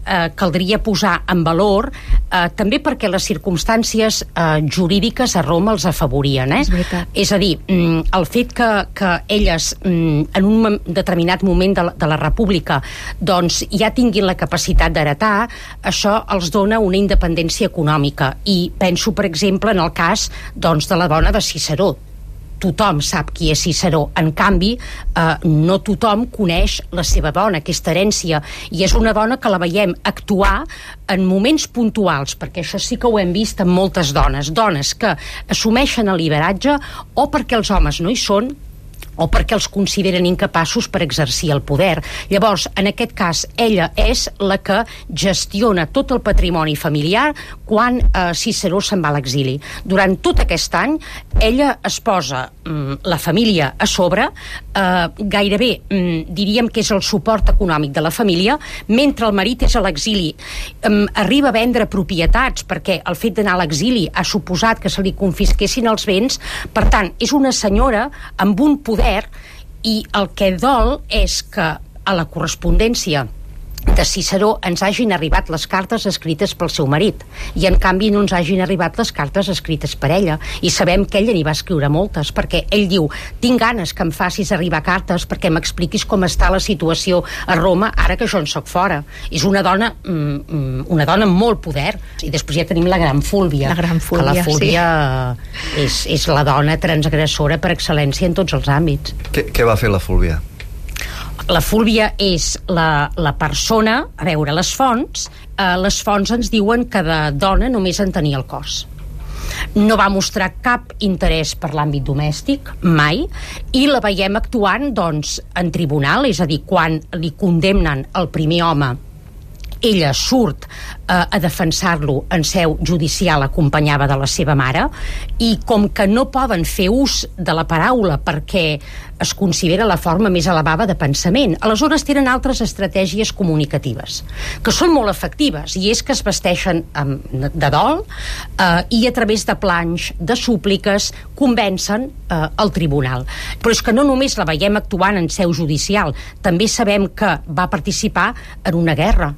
[SPEAKER 2] eh, caldria posar en valor, eh, també perquè les circumstàncies eh, jurídiques a Roma els afavorien. Eh?
[SPEAKER 15] És veritat.
[SPEAKER 2] És a dir, mm, el fet que, que elles mm, en un determinat moment de la, de la República doncs ja tinguin la capacitat d'heretar, això els dona una independència econòmica. I penso, per exemple, en el cas doncs, de la dona de Ciceró. Tothom sap qui és Ciceró. En canvi, eh, no tothom coneix la seva dona, aquesta herència, i és una dona que la veiem actuar en moments puntuals, perquè això sí que ho hem vist en moltes dones, dones que assumeixen el lideratge o perquè els homes no hi són o perquè els consideren incapaços per exercir el poder. Llavors, en aquest cas, ella és la que gestiona tot el patrimoni familiar quan eh, Ciceró se'n va a l'exili. Durant tot aquest any, ella es posa mm, la família a sobre, eh, gairebé mm, diríem que és el suport econòmic de la família, mentre el marit és a l'exili. Mm, arriba a vendre propietats, perquè el fet d'anar a l'exili ha suposat que se li confisquessin els béns. Per tant, és una senyora amb un poder, i el que dol és que a la correspondència de Ciceró ens hagin arribat les cartes escrites pel seu marit i en canvi no ens hagin arribat les cartes escrites per ella, i sabem que ella n'hi va escriure moltes, perquè ell diu: tinc ganes que em facis arribar cartes perquè m'expliquis com està la situació a Roma ara que jo en soc fora. És una dona mm, una dona amb molt poder. I després ja tenim la gran Fúlvia,
[SPEAKER 15] la gran Fúlvia,
[SPEAKER 2] que la Fúlvia
[SPEAKER 15] sí.
[SPEAKER 2] és, és la dona transgressora per excel·lència en tots els àmbits.
[SPEAKER 1] Què, què va fer la Fúlvia?
[SPEAKER 2] La Fúlvia és la, la persona, a veure, les fonts, eh, les fonts ens diuen que de dona només en tenia el cos. No va mostrar cap interès per l'àmbit domèstic, mai, i la veiem actuant, doncs, en tribunal, és a dir, quan li condemnen el primer home, ella surt eh, a defensar-lo en seu judicial acompanyada de la seva mare, i com que no poden fer ús de la paraula perquè es considera la forma més elevada de pensament, aleshores tenen altres estratègies comunicatives que són molt efectives, i és que es vesteixen amb, de dol eh, i a través de planys, de súpliques, convencen eh, el tribunal. Però és que no només la veiem actuant en seu judicial, també sabem que va participar en una guerra.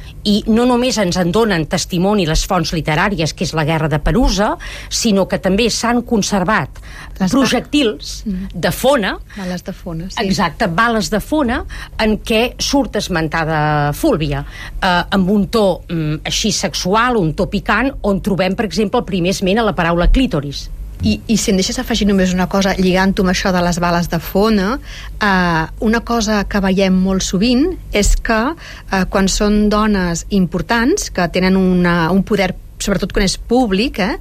[SPEAKER 2] I no només ens en donen testimoni les fonts literàries, que és la guerra de Perusa, sinó que també s'han conservat les projectils de... de fona,
[SPEAKER 15] bales de fona, sí.
[SPEAKER 2] Exacte, bales de fona, en què surt esmentada Fúlvia, eh, amb un to mm, així sexual, un to picant, on trobem, per exemple, el primer esment a la paraula clítoris.
[SPEAKER 15] I, i si em deixes afegir només una cosa lligant-ho amb això de les bales de fona, eh, una cosa que veiem molt sovint és que eh, quan són dones importants que tenen una, un poder, sobretot quan és públic, eh,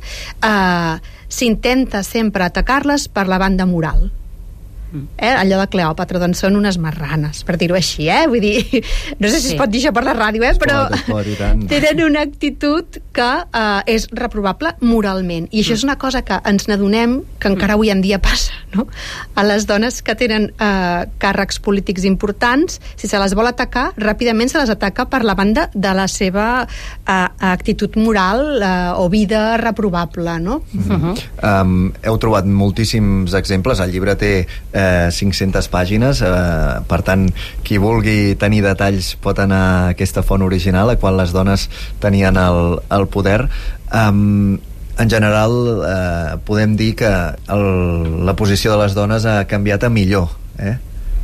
[SPEAKER 15] eh, s'intenta sempre atacar-les per la banda moral. Eh, allò de Cleòpatra, doncs són unes marranes, per dir-ho així, eh? Vull dir, no sé si sí. es pot dir això per la ràdio, eh? Però
[SPEAKER 1] es pot, es pot,
[SPEAKER 15] tenen una actitud que eh, és reprovable moralment, i això mm. és una cosa que ens n'adonem que encara avui en dia passa, no? A les dones que tenen eh, càrrecs polítics importants, si se les vol atacar, ràpidament se les ataca per la banda de la seva eh, actitud moral eh, o vida reprovable, no?
[SPEAKER 1] Mm-hmm. Uh-huh. um, heu trobat moltíssims exemples, el llibre té eh, cinc-centes pàgines, eh, per tant qui vulgui tenir detalls pot anar a aquesta font original a quan les dones tenien el, el poder. um, en general eh, podem dir que el, la posició de les dones ha canviat a millor, eh?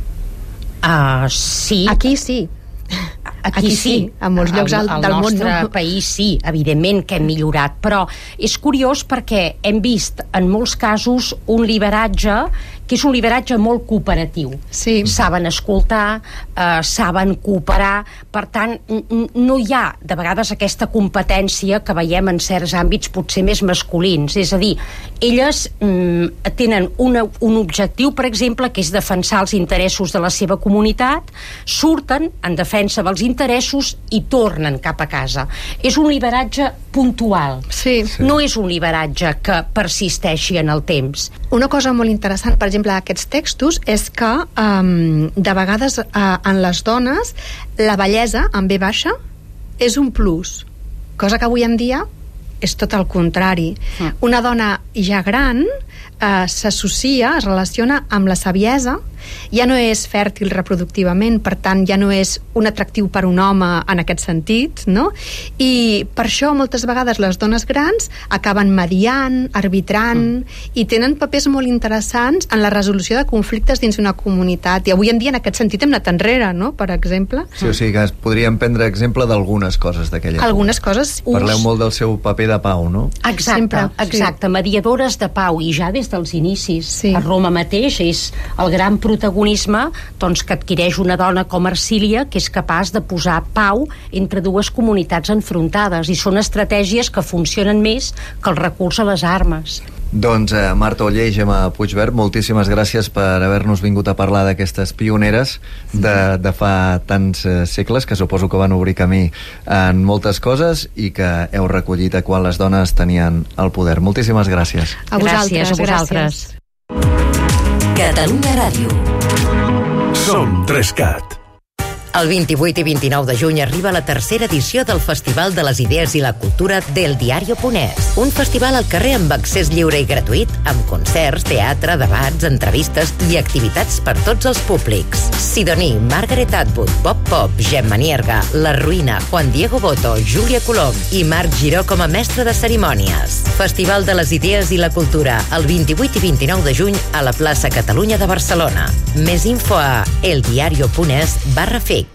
[SPEAKER 2] Uh, sí.
[SPEAKER 15] Aquí sí.
[SPEAKER 2] Aquí,
[SPEAKER 15] Aquí
[SPEAKER 2] sí,
[SPEAKER 15] sí, a molts llocs al, del món no.
[SPEAKER 2] Al nostre país sí, evidentment que hem millorat, però és curiós perquè hem vist en molts casos un lideratge que és un lideratge molt cooperatiu.
[SPEAKER 15] Sí.
[SPEAKER 2] Saben escoltar, eh, saben cooperar, per tant, no hi ha de vegades aquesta competència que veiem en certs àmbits potser més masculins, és a dir, elles mm, tenen una, un objectiu, per exemple, que és defensar els interessos de la seva comunitat, surten en defensa dels interessos i tornen cap a casa. És un lideratge puntual.
[SPEAKER 15] Sí.
[SPEAKER 2] Sí. No és un lideratge que persisteixi en el temps.
[SPEAKER 15] Una cosa molt interessant, per exemple, d'aquests textos és que um, de vegades uh, en les dones la bellesa, en B baixa, és un plus, cosa que avui en dia és tot el contrari. Mm. Una dona ja gran eh, s'associa, es relaciona amb la saviesa, ja no és fèrtil reproductivament, per tant ja no és un atractiu per un home en aquest sentit, no? I per això moltes vegades les dones grans acaben mediant, arbitrant, mm. i tenen papers molt interessants en la resolució de conflictes dins una comunitat, i avui en dia en aquest sentit hem anat enrere, no? Per exemple.
[SPEAKER 1] Sí, o sigui que podríem prendre exemple d'algunes coses d'aquella època.
[SPEAKER 15] Algunes coses.
[SPEAKER 1] Parleu molt del seu paper de pau, no?
[SPEAKER 2] Exacte, Sempre, exacte, sí. Mediadores de pau, i ja des dels inicis.
[SPEAKER 15] Sí.
[SPEAKER 2] A Roma mateix és el gran protagonisme, doncs, que adquireix una dona com Ercília, que és capaç de posar pau entre dues comunitats enfrontades, i són estratègies que funcionen més que el recurs a les armes.
[SPEAKER 1] Doncs eh, Marta Oller i Gemma Puigvert, moltíssimes gràcies per haver-nos vingut a parlar d'aquestes pioneres de, de fa tants eh, segles, que suposo que van obrir camí en moltes coses i que heu recollit a quan les dones tenien el poder. Moltíssimes gràcies.
[SPEAKER 15] A vosaltres.
[SPEAKER 2] Gràcies, a vosaltres.
[SPEAKER 4] Gràcies. Catalunya Ràdio.
[SPEAKER 9] Som Trescat.
[SPEAKER 3] El vint-i-vuit i vint-i-nou de juny arriba la tercera edició del Festival de les Idees i la Cultura del Diario Ponès. Un festival al carrer amb accés lliure i gratuït, amb concerts, teatre, debats, entrevistes i activitats per tots els públics. Sidoní, Margaret Atwood, Bob Pop, Gemma Nierga, La Ruïna, Juan Diego Boto, Júlia Colom i Marc Giró com a mestre de cerimònies. Festival de les Idees i la Cultura, el vint-i-vuit i vint-i-nou de juny a la plaça Catalunya de Barcelona. Més info a eldiarioponès barra fic.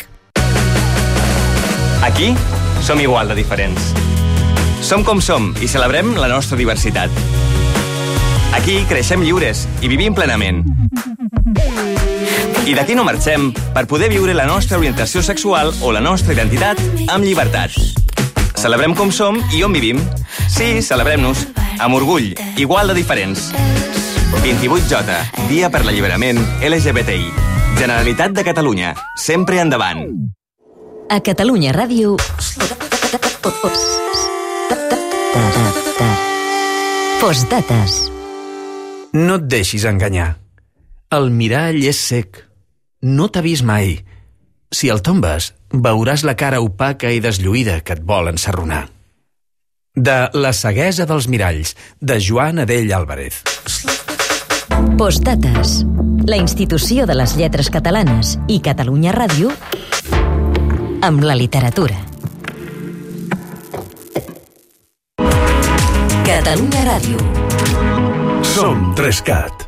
[SPEAKER 10] Aquí som igual de diferents. Som com som i celebrem la nostra diversitat. Aquí creixem lliures i vivim plenament. I d'aquí no marxem per poder viure la nostra orientació sexual o la nostra identitat amb llibertat. Celebrem com som i on vivim. Sí, celebrem-nos, amb orgull, igual de diferents. vint-i-vuit J, Dia per l'Alliberament L G B T I. Generalitat de Catalunya, sempre endavant.
[SPEAKER 4] A Catalunya Ràdio... Postdates.
[SPEAKER 16] No et deixis enganyar. El mirall és cec. No t'ha vist mai. Si el tombes, veuràs la cara opaca i deslluïda que et vol ensarronar. De La ceguesa dels miralls, de Joan Adell Álvarez.
[SPEAKER 4] Postdates. La institució de les lletres catalanes i Catalunya Ràdio amb la literatura. Catalunya Ràdio.
[SPEAKER 9] Som Trescat.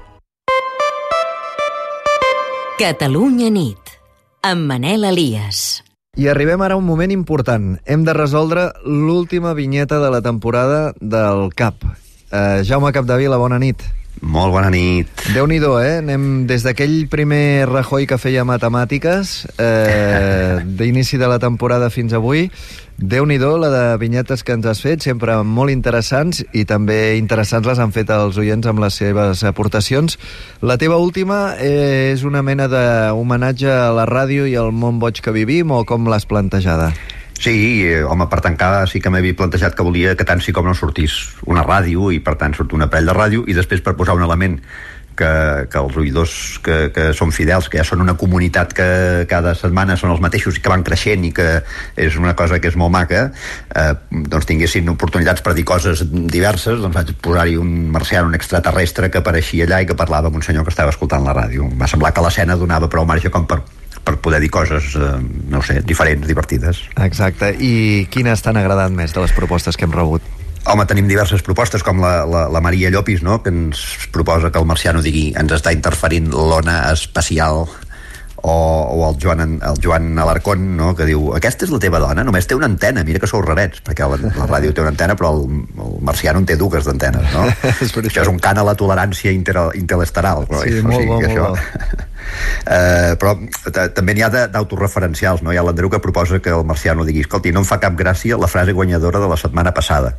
[SPEAKER 4] Catalunya nit, amb Manel Elias.
[SPEAKER 1] I arribem ara a un moment important. Hem de resoldre l'última vinyeta de la temporada del C A P. Uh, Jaume Capdevila, bona nit.
[SPEAKER 17] Molt bona nit.
[SPEAKER 1] Déu-n'hi-do, eh? Anem des d'aquell primer Rajoy que feia matemàtiques, eh, d'inici de la temporada fins avui. Déu-n'hi-do, la de vinyetes que ens has fet, sempre molt interessants, i també interessants les han fet els oients amb les seves aportacions. La teva última eh, és una mena d'homenatge a la ràdio i al món boig que vivim, o com l'has plantejada?
[SPEAKER 17] Sí, eh, home, per tancar sí que m'havia plantejat que volia que tant sí com no sortís una ràdio, i per tant surt un aparell de ràdio, i després per posar un element que, que els oïdors que, que són fidels, que ja són una comunitat que cada setmana són els mateixos i que van creixent i que és una cosa que és molt maca, eh, doncs tinguessin oportunitats per dir coses diverses, doncs vaig posar-hi un marcià, un extraterrestre que apareixia allà i que parlava amb un senyor que estava escoltant la ràdio. Va semblar que l'escena donava prou marge com per per poder dir coses, eh, no ho sé, diferents, divertides.
[SPEAKER 1] Exacte. I quines t'han agradat més de les propostes que hem rebut?
[SPEAKER 17] Home, tenim diverses propostes, com la, la, la Maria Llopis, no?, que ens proposa que el marciano digui ens està interferint l'ona espacial, o, o el Joan, el Joan Alarcón, no?, que diu aquesta és la teva dona, només té una antena, mira que sou rarets, perquè la, la ràdio té una antena però el, el marciano en té dues d'antenes, no? Això és un cant a la tolerància inter, interesteral, però,
[SPEAKER 1] sí,
[SPEAKER 17] o
[SPEAKER 1] molt
[SPEAKER 17] sigui,
[SPEAKER 1] bo,
[SPEAKER 17] això...
[SPEAKER 1] molt bo.
[SPEAKER 17] Uh, però també n'hi ha d'autoreferencials, no? Hi ha l'Andreu que proposa que el marciano digui escolti, no em fa cap gràcia la frase guanyadora de la setmana passada.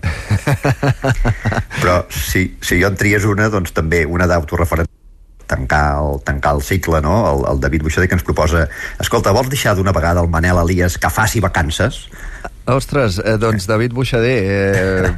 [SPEAKER 17] Però si, si jo en tries una, doncs també una d'autoreferencial, tancar el, tancar el cicle, no? El, el David Buixader, que ens proposa escolta, vols deixar d'una vegada el Manel Elias que faci vacances?
[SPEAKER 1] Ostres, eh, doncs David Buixader, eh,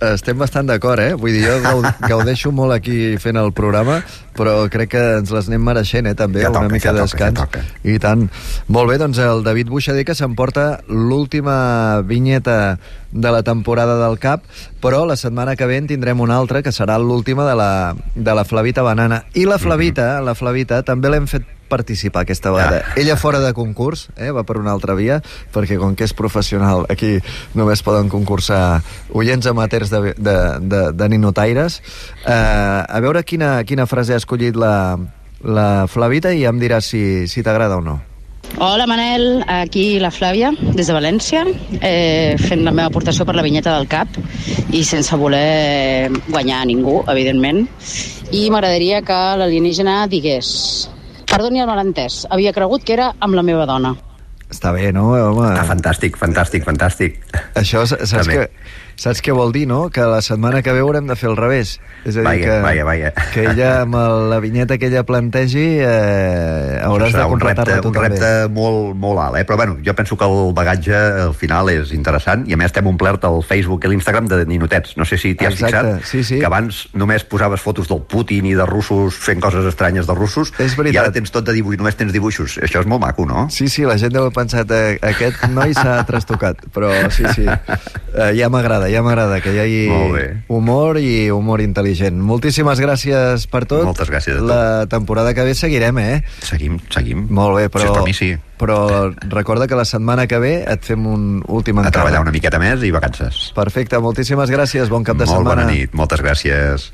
[SPEAKER 1] estem bastant d'acord, eh? Vull dir, jo gaudeixo molt aquí fent el programa, però crec que ens les anem mereixent, eh? També, ja toca, una mica de descans. Ja toca. I tant. Molt bé, doncs el David Buixader, que s'emporta l'última vinyeta de la temporada del Cap, però la setmana que ve en tindrem una altra, que serà l'última de la, de la Flavita Banana. I la Flavita, mm-hmm. la Flavita, també l'hem fet participar aquesta vegada. Ja. Ella fora de concurs, eh, va per una altra via, perquè com que és professional, aquí només poden concursar oients amateurs de, de, de, de ninotaires. Eh, a veure quina, quina frase ha escollit la, la Flavita i ja em diràs si, si t'agrada o no.
[SPEAKER 5] Hola Manel, aquí la Flàvia, des de València, eh, fent la meva aportació per la vinyeta del Cap i sense voler guanyar a ningú, evidentment. I m'agradaria que l'alienígena digués: perdoni el malentès, havia cregut que era amb la meva dona.
[SPEAKER 1] Està bé, no, home?
[SPEAKER 17] Ah, fantàstic, fantàstic, fantàstic.
[SPEAKER 1] Això, saps què, saps què vol dir, no? Que la setmana que ve haurem de fer al revés. És a dir,
[SPEAKER 17] vaja,
[SPEAKER 1] que,
[SPEAKER 17] vaja, vaja.
[SPEAKER 1] que ella, amb el, la vinyeta que ella plantegi, eh, hauràs de completar-la tu
[SPEAKER 17] un repte, també. Un repte molt, molt alt, eh? Però bueno, jo penso que el bagatge al final és interessant, i a més t'hem omplert el Facebook i l'Instagram de ninotets. No sé si t'hi has
[SPEAKER 1] Exacte,
[SPEAKER 17] fixat,
[SPEAKER 1] sí, sí.
[SPEAKER 17] que abans només posaves fotos del Putin i de russos fent coses estranyes de russos, i ara tens tot de dibuix, només tens dibuixos. Això és molt maco, no?
[SPEAKER 1] Sí, sí, la gent deu haver pensat, eh, aquest noi s'ha trastocat, però sí, sí, eh, ja m'agrada, ja m'agrada que hi hagi humor i humor intel·ligent. Moltíssimes gràcies per tot.
[SPEAKER 17] Moltes gràcies a tu.
[SPEAKER 1] La temporada que ve seguirem, eh?
[SPEAKER 17] Seguim, seguim.
[SPEAKER 1] Molt bé, però...
[SPEAKER 17] Sí, per mi sí.
[SPEAKER 1] Però recorda que la setmana que ve et fem un últim encàrrec.
[SPEAKER 17] A treballar una miqueta més i vacances.
[SPEAKER 1] Perfecte, moltíssimes gràcies, bon cap de
[SPEAKER 17] Molt
[SPEAKER 1] setmana.
[SPEAKER 17] Molt bona nit, moltes gràcies.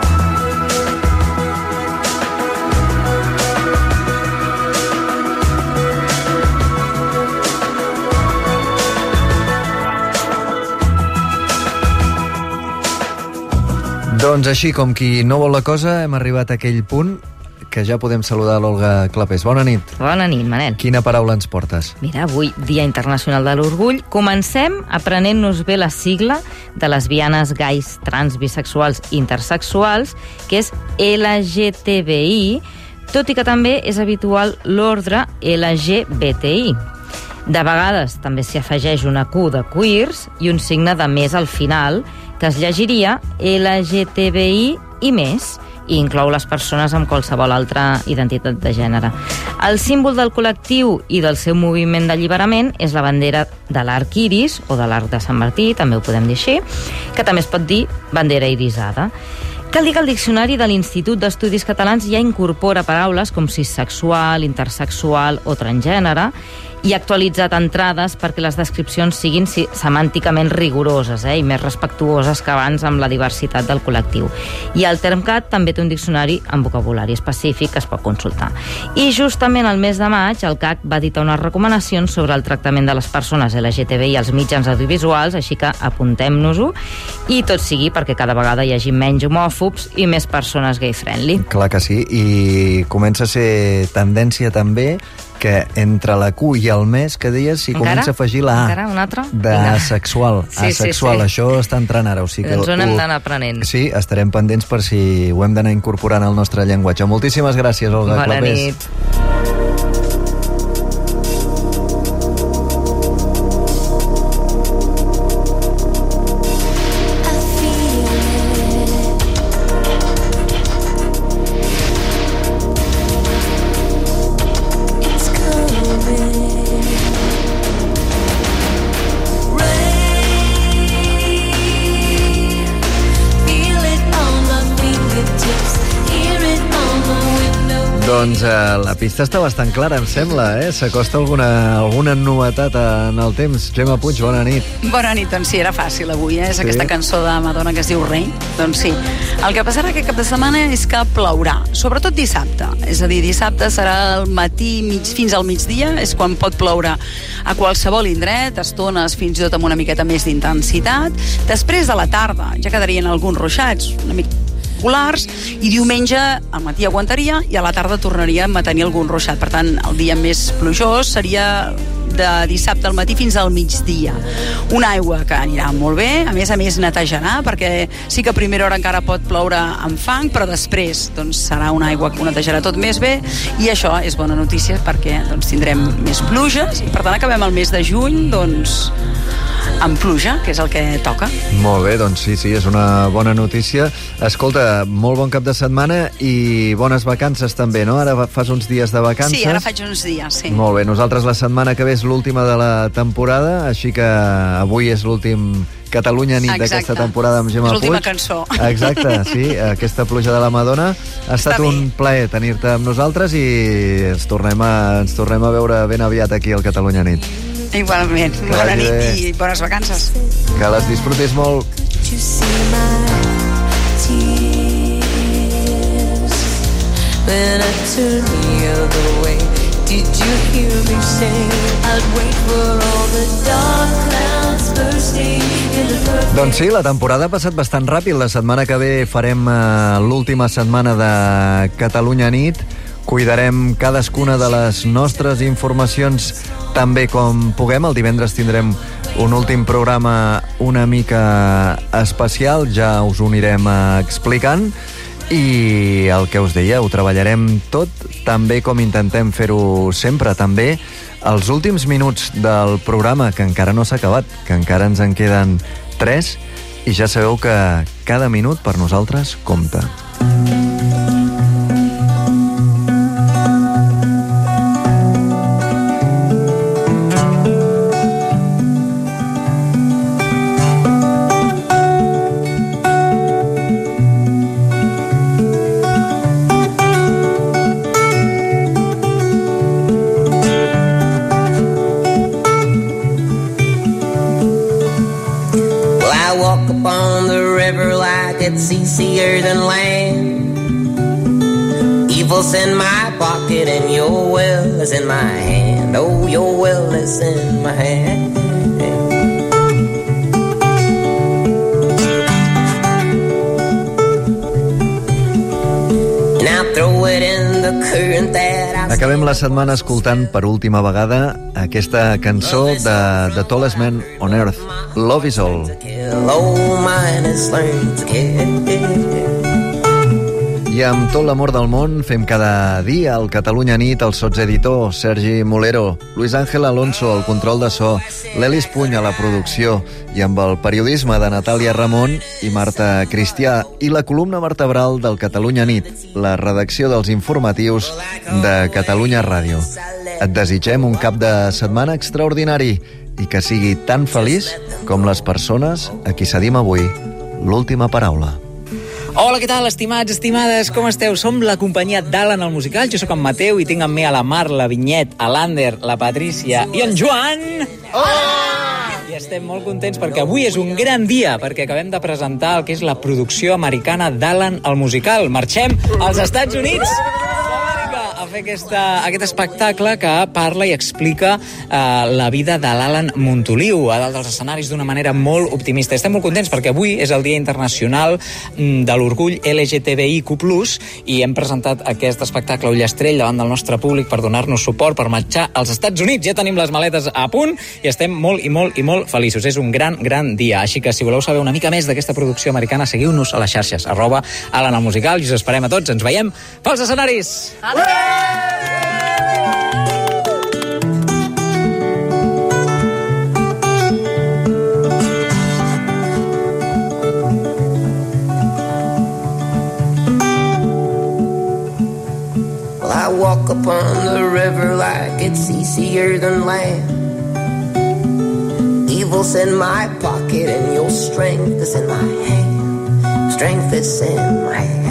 [SPEAKER 1] Doncs així, com qui no vol la cosa, hem arribat a aquell punt que ja podem saludar l'Olga Clapés. Bona nit.
[SPEAKER 6] Bona nit, Manel.
[SPEAKER 1] Quina paraula ens portes?
[SPEAKER 6] Mira, avui, Dia Internacional de l'Orgull, comencem aprenent-nos bé la sigla de lesbianes, gais, trans, bisexuals, intersexuals, que és L G T B I, tot i que també és habitual l'ordre L G B T I. De vegades també s'hi afegeix una Q de queers i un signe de més al final, que es llegiria L G T B I i més, i inclou les persones amb qualsevol altra identitat de gènere. El símbol del col·lectiu i del seu moviment d'alliberament és la bandera de l'arc iris, o de l'arc de Sant Martí, també ho podem dir així, que també es pot dir bandera irisada. Cal dir que el diccionari de l'Institut d'Estudis Catalans ja incorpora paraules com cisexual, intersexual o transgènere, i ha actualitzat entrades perquè les descripcions siguin semànticament rigoroses, eh, i més respectuoses que abans amb la diversitat del col·lectiu. I el Termcat també té un diccionari amb vocabulari específic que es pot consultar. I justament al mes de maig el C A C va editar unes recomanacions sobre el tractament de les persones L G T B I als mitjans audiovisuals, així que apuntem-nos-ho, i tot sigui perquè cada vegada hi hagi menys homòfobs i més persones gay-friendly.
[SPEAKER 1] Clar que sí, i comença a ser tendència també que entre la Q i el mes que deies s'hi comença a afegir la A.
[SPEAKER 6] Encara? Una altra?
[SPEAKER 1] D'asexual.
[SPEAKER 6] Sí,
[SPEAKER 1] asexual.
[SPEAKER 6] sí, sí.
[SPEAKER 1] Això està entrant ara. O sigui que
[SPEAKER 6] doncs ho hem
[SPEAKER 1] ho...
[SPEAKER 6] d'anar aprenent.
[SPEAKER 1] Sí, estarem pendents per si ho hem d'anar incorporant al nostre llenguatge. Moltíssimes gràcies, Olga
[SPEAKER 6] Bona
[SPEAKER 1] Clapés.
[SPEAKER 6] nit.
[SPEAKER 1] Doncs eh, la pista està bastant clara, em sembla, eh? S'acosta alguna, alguna novetat en el temps. Gemma Puig, bona nit.
[SPEAKER 7] Bona nit, doncs sí, era fàcil avui, eh? És sí. Aquesta cançó de Madonna que es diu Rain. Doncs sí. El que passarà aquest cap de setmana és que plourà, sobretot dissabte. És a dir, dissabte serà el matí mig, fins al migdia, és quan pot ploure a qualsevol indret, estones fins i tot amb una miqueta més d'intensitat. Després de la tarda ja quedarien alguns ruixats, una mica polars, i diumenge al matí aguantaria i a la tarda tornaríem a tenir algun ruixat. Per tant, el dia més plujós seria de dissabte al matí fins al migdia. Una aigua que anirà molt bé, a més a més netejarà, perquè sí que a primera hora encara pot ploure amb fang, però després doncs, serà una aigua que ho netejarà tot més bé, i això és bona notícia perquè doncs, tindrem més pluges i per tant acabem el mes de juny doncs amb pluja, que és el que toca.
[SPEAKER 1] Molt bé, doncs sí, sí, és una bona notícia. Escolta, molt bon cap de setmana i bones vacances també, no? Ara fas uns dies de vacances.
[SPEAKER 7] Sí, ara faig uns dies, sí.
[SPEAKER 1] Molt bé, nosaltres la setmana que ve és l'última de la temporada, així que avui és l'últim Catalunya nit d'aquesta temporada amb Gemma Puig.
[SPEAKER 7] L'última cançó.
[SPEAKER 1] Exacte, sí, aquesta pluja de la Madonna. Ha estat un plaer tenir-te amb nosaltres i ens tornem a, ens tornem a veure ben aviat aquí al Catalunya nit.
[SPEAKER 7] Igualment, bona nit i bones vacances.
[SPEAKER 1] Que les disfrutis molt.
[SPEAKER 12] When I turn the other way, did you hear me say I'd wait for all the dark clouds bursting in the perfect...
[SPEAKER 1] Doncs sí, la temporada ha passat bastant ràpid. La setmana que ve farem uh, l'última setmana de Catalunya nit. Cuidarem cadascuna de les nostres informacions tan bé com puguem. El divendres tindrem un últim programa una mica especial, ja us ho anirem uh, explicant. I el que us deia, ho treballarem tot tan bé com intentem fer-ho sempre. També els últims minuts del programa, que encara no s'ha acabat, que encara ens en queden tres, i ja sabeu que cada minut per nosaltres compta.
[SPEAKER 12] Easier than land. Evil's in my pocket and your will is in my hand. Oh, your will is in my hand. Now throw it in the current that I...
[SPEAKER 1] Acabem la setmana escoltant per última vegada aquesta cançó de The Tallest Man on Earth, Love is All. I amb tot l'amor del món fem cada dia al Catalunya nit el sotseditor Sergi Molero, Luis Ángel Alonso al control de so, l'Elis Puny a la producció i amb el periodisme de Natàlia Ramon i Marta Cristià i la columna vertebral del Catalunya nit, la redacció dels informatius de Catalunya Ràdio. Et desitgem un cap de setmana extraordinari i que sigui tan feliç com les persones a qui cedim avui l'última paraula.
[SPEAKER 11] Hola, què tal, estimats, estimades, com esteu? Som la companyia d'Alan el Musical, jo sóc en Mateu i tinc amb mi a la Mar, la Vinyet, a l'Ander, la Patrícia i en Joan! Hola! I estem molt contents perquè avui és un gran dia, perquè acabem de presentar el que és la producció americana d'Alan el Musical. Marxem als Estats Units a fer aquesta, aquest espectacle que parla i explica eh, la vida de l'Alan Montoliu a dalt dels escenaris d'una manera molt optimista. Estem molt contents perquè avui és el Dia Internacional de l'Orgull L G T B I Q plus, i hem presentat aquest espectacle Ullastrell davant del nostre públic per donar-nos suport, per marxar als Estats Units. Ja tenim les maletes a punt i estem molt i molt i molt feliços. És un gran, gran dia. Així que si voleu saber una mica més d'aquesta producció americana, seguiu-nos a les xarxes, arroba Alan el Musical, i us esperem a tots. Ens veiem pels escenaris! Adéu!
[SPEAKER 12] I walk upon the river like it's easier than land. Evil's in my pocket and your strength is in my hand. Strength is in my hand.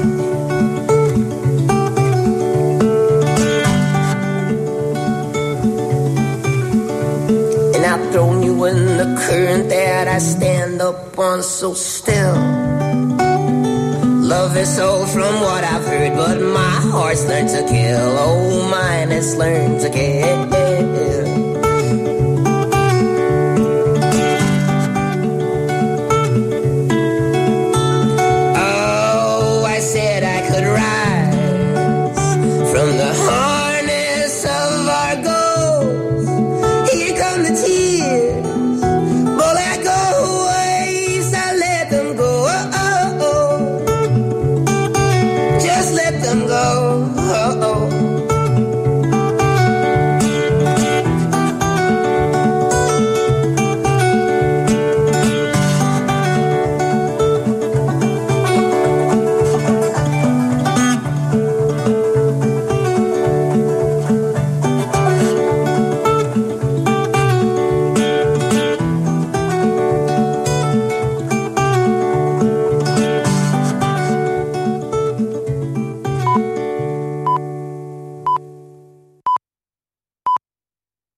[SPEAKER 12] And I've thrown you in the current that I stand up on so still. Love is all from what I've heard, but my heart's learned to kill. Oh, mine has learned to kill.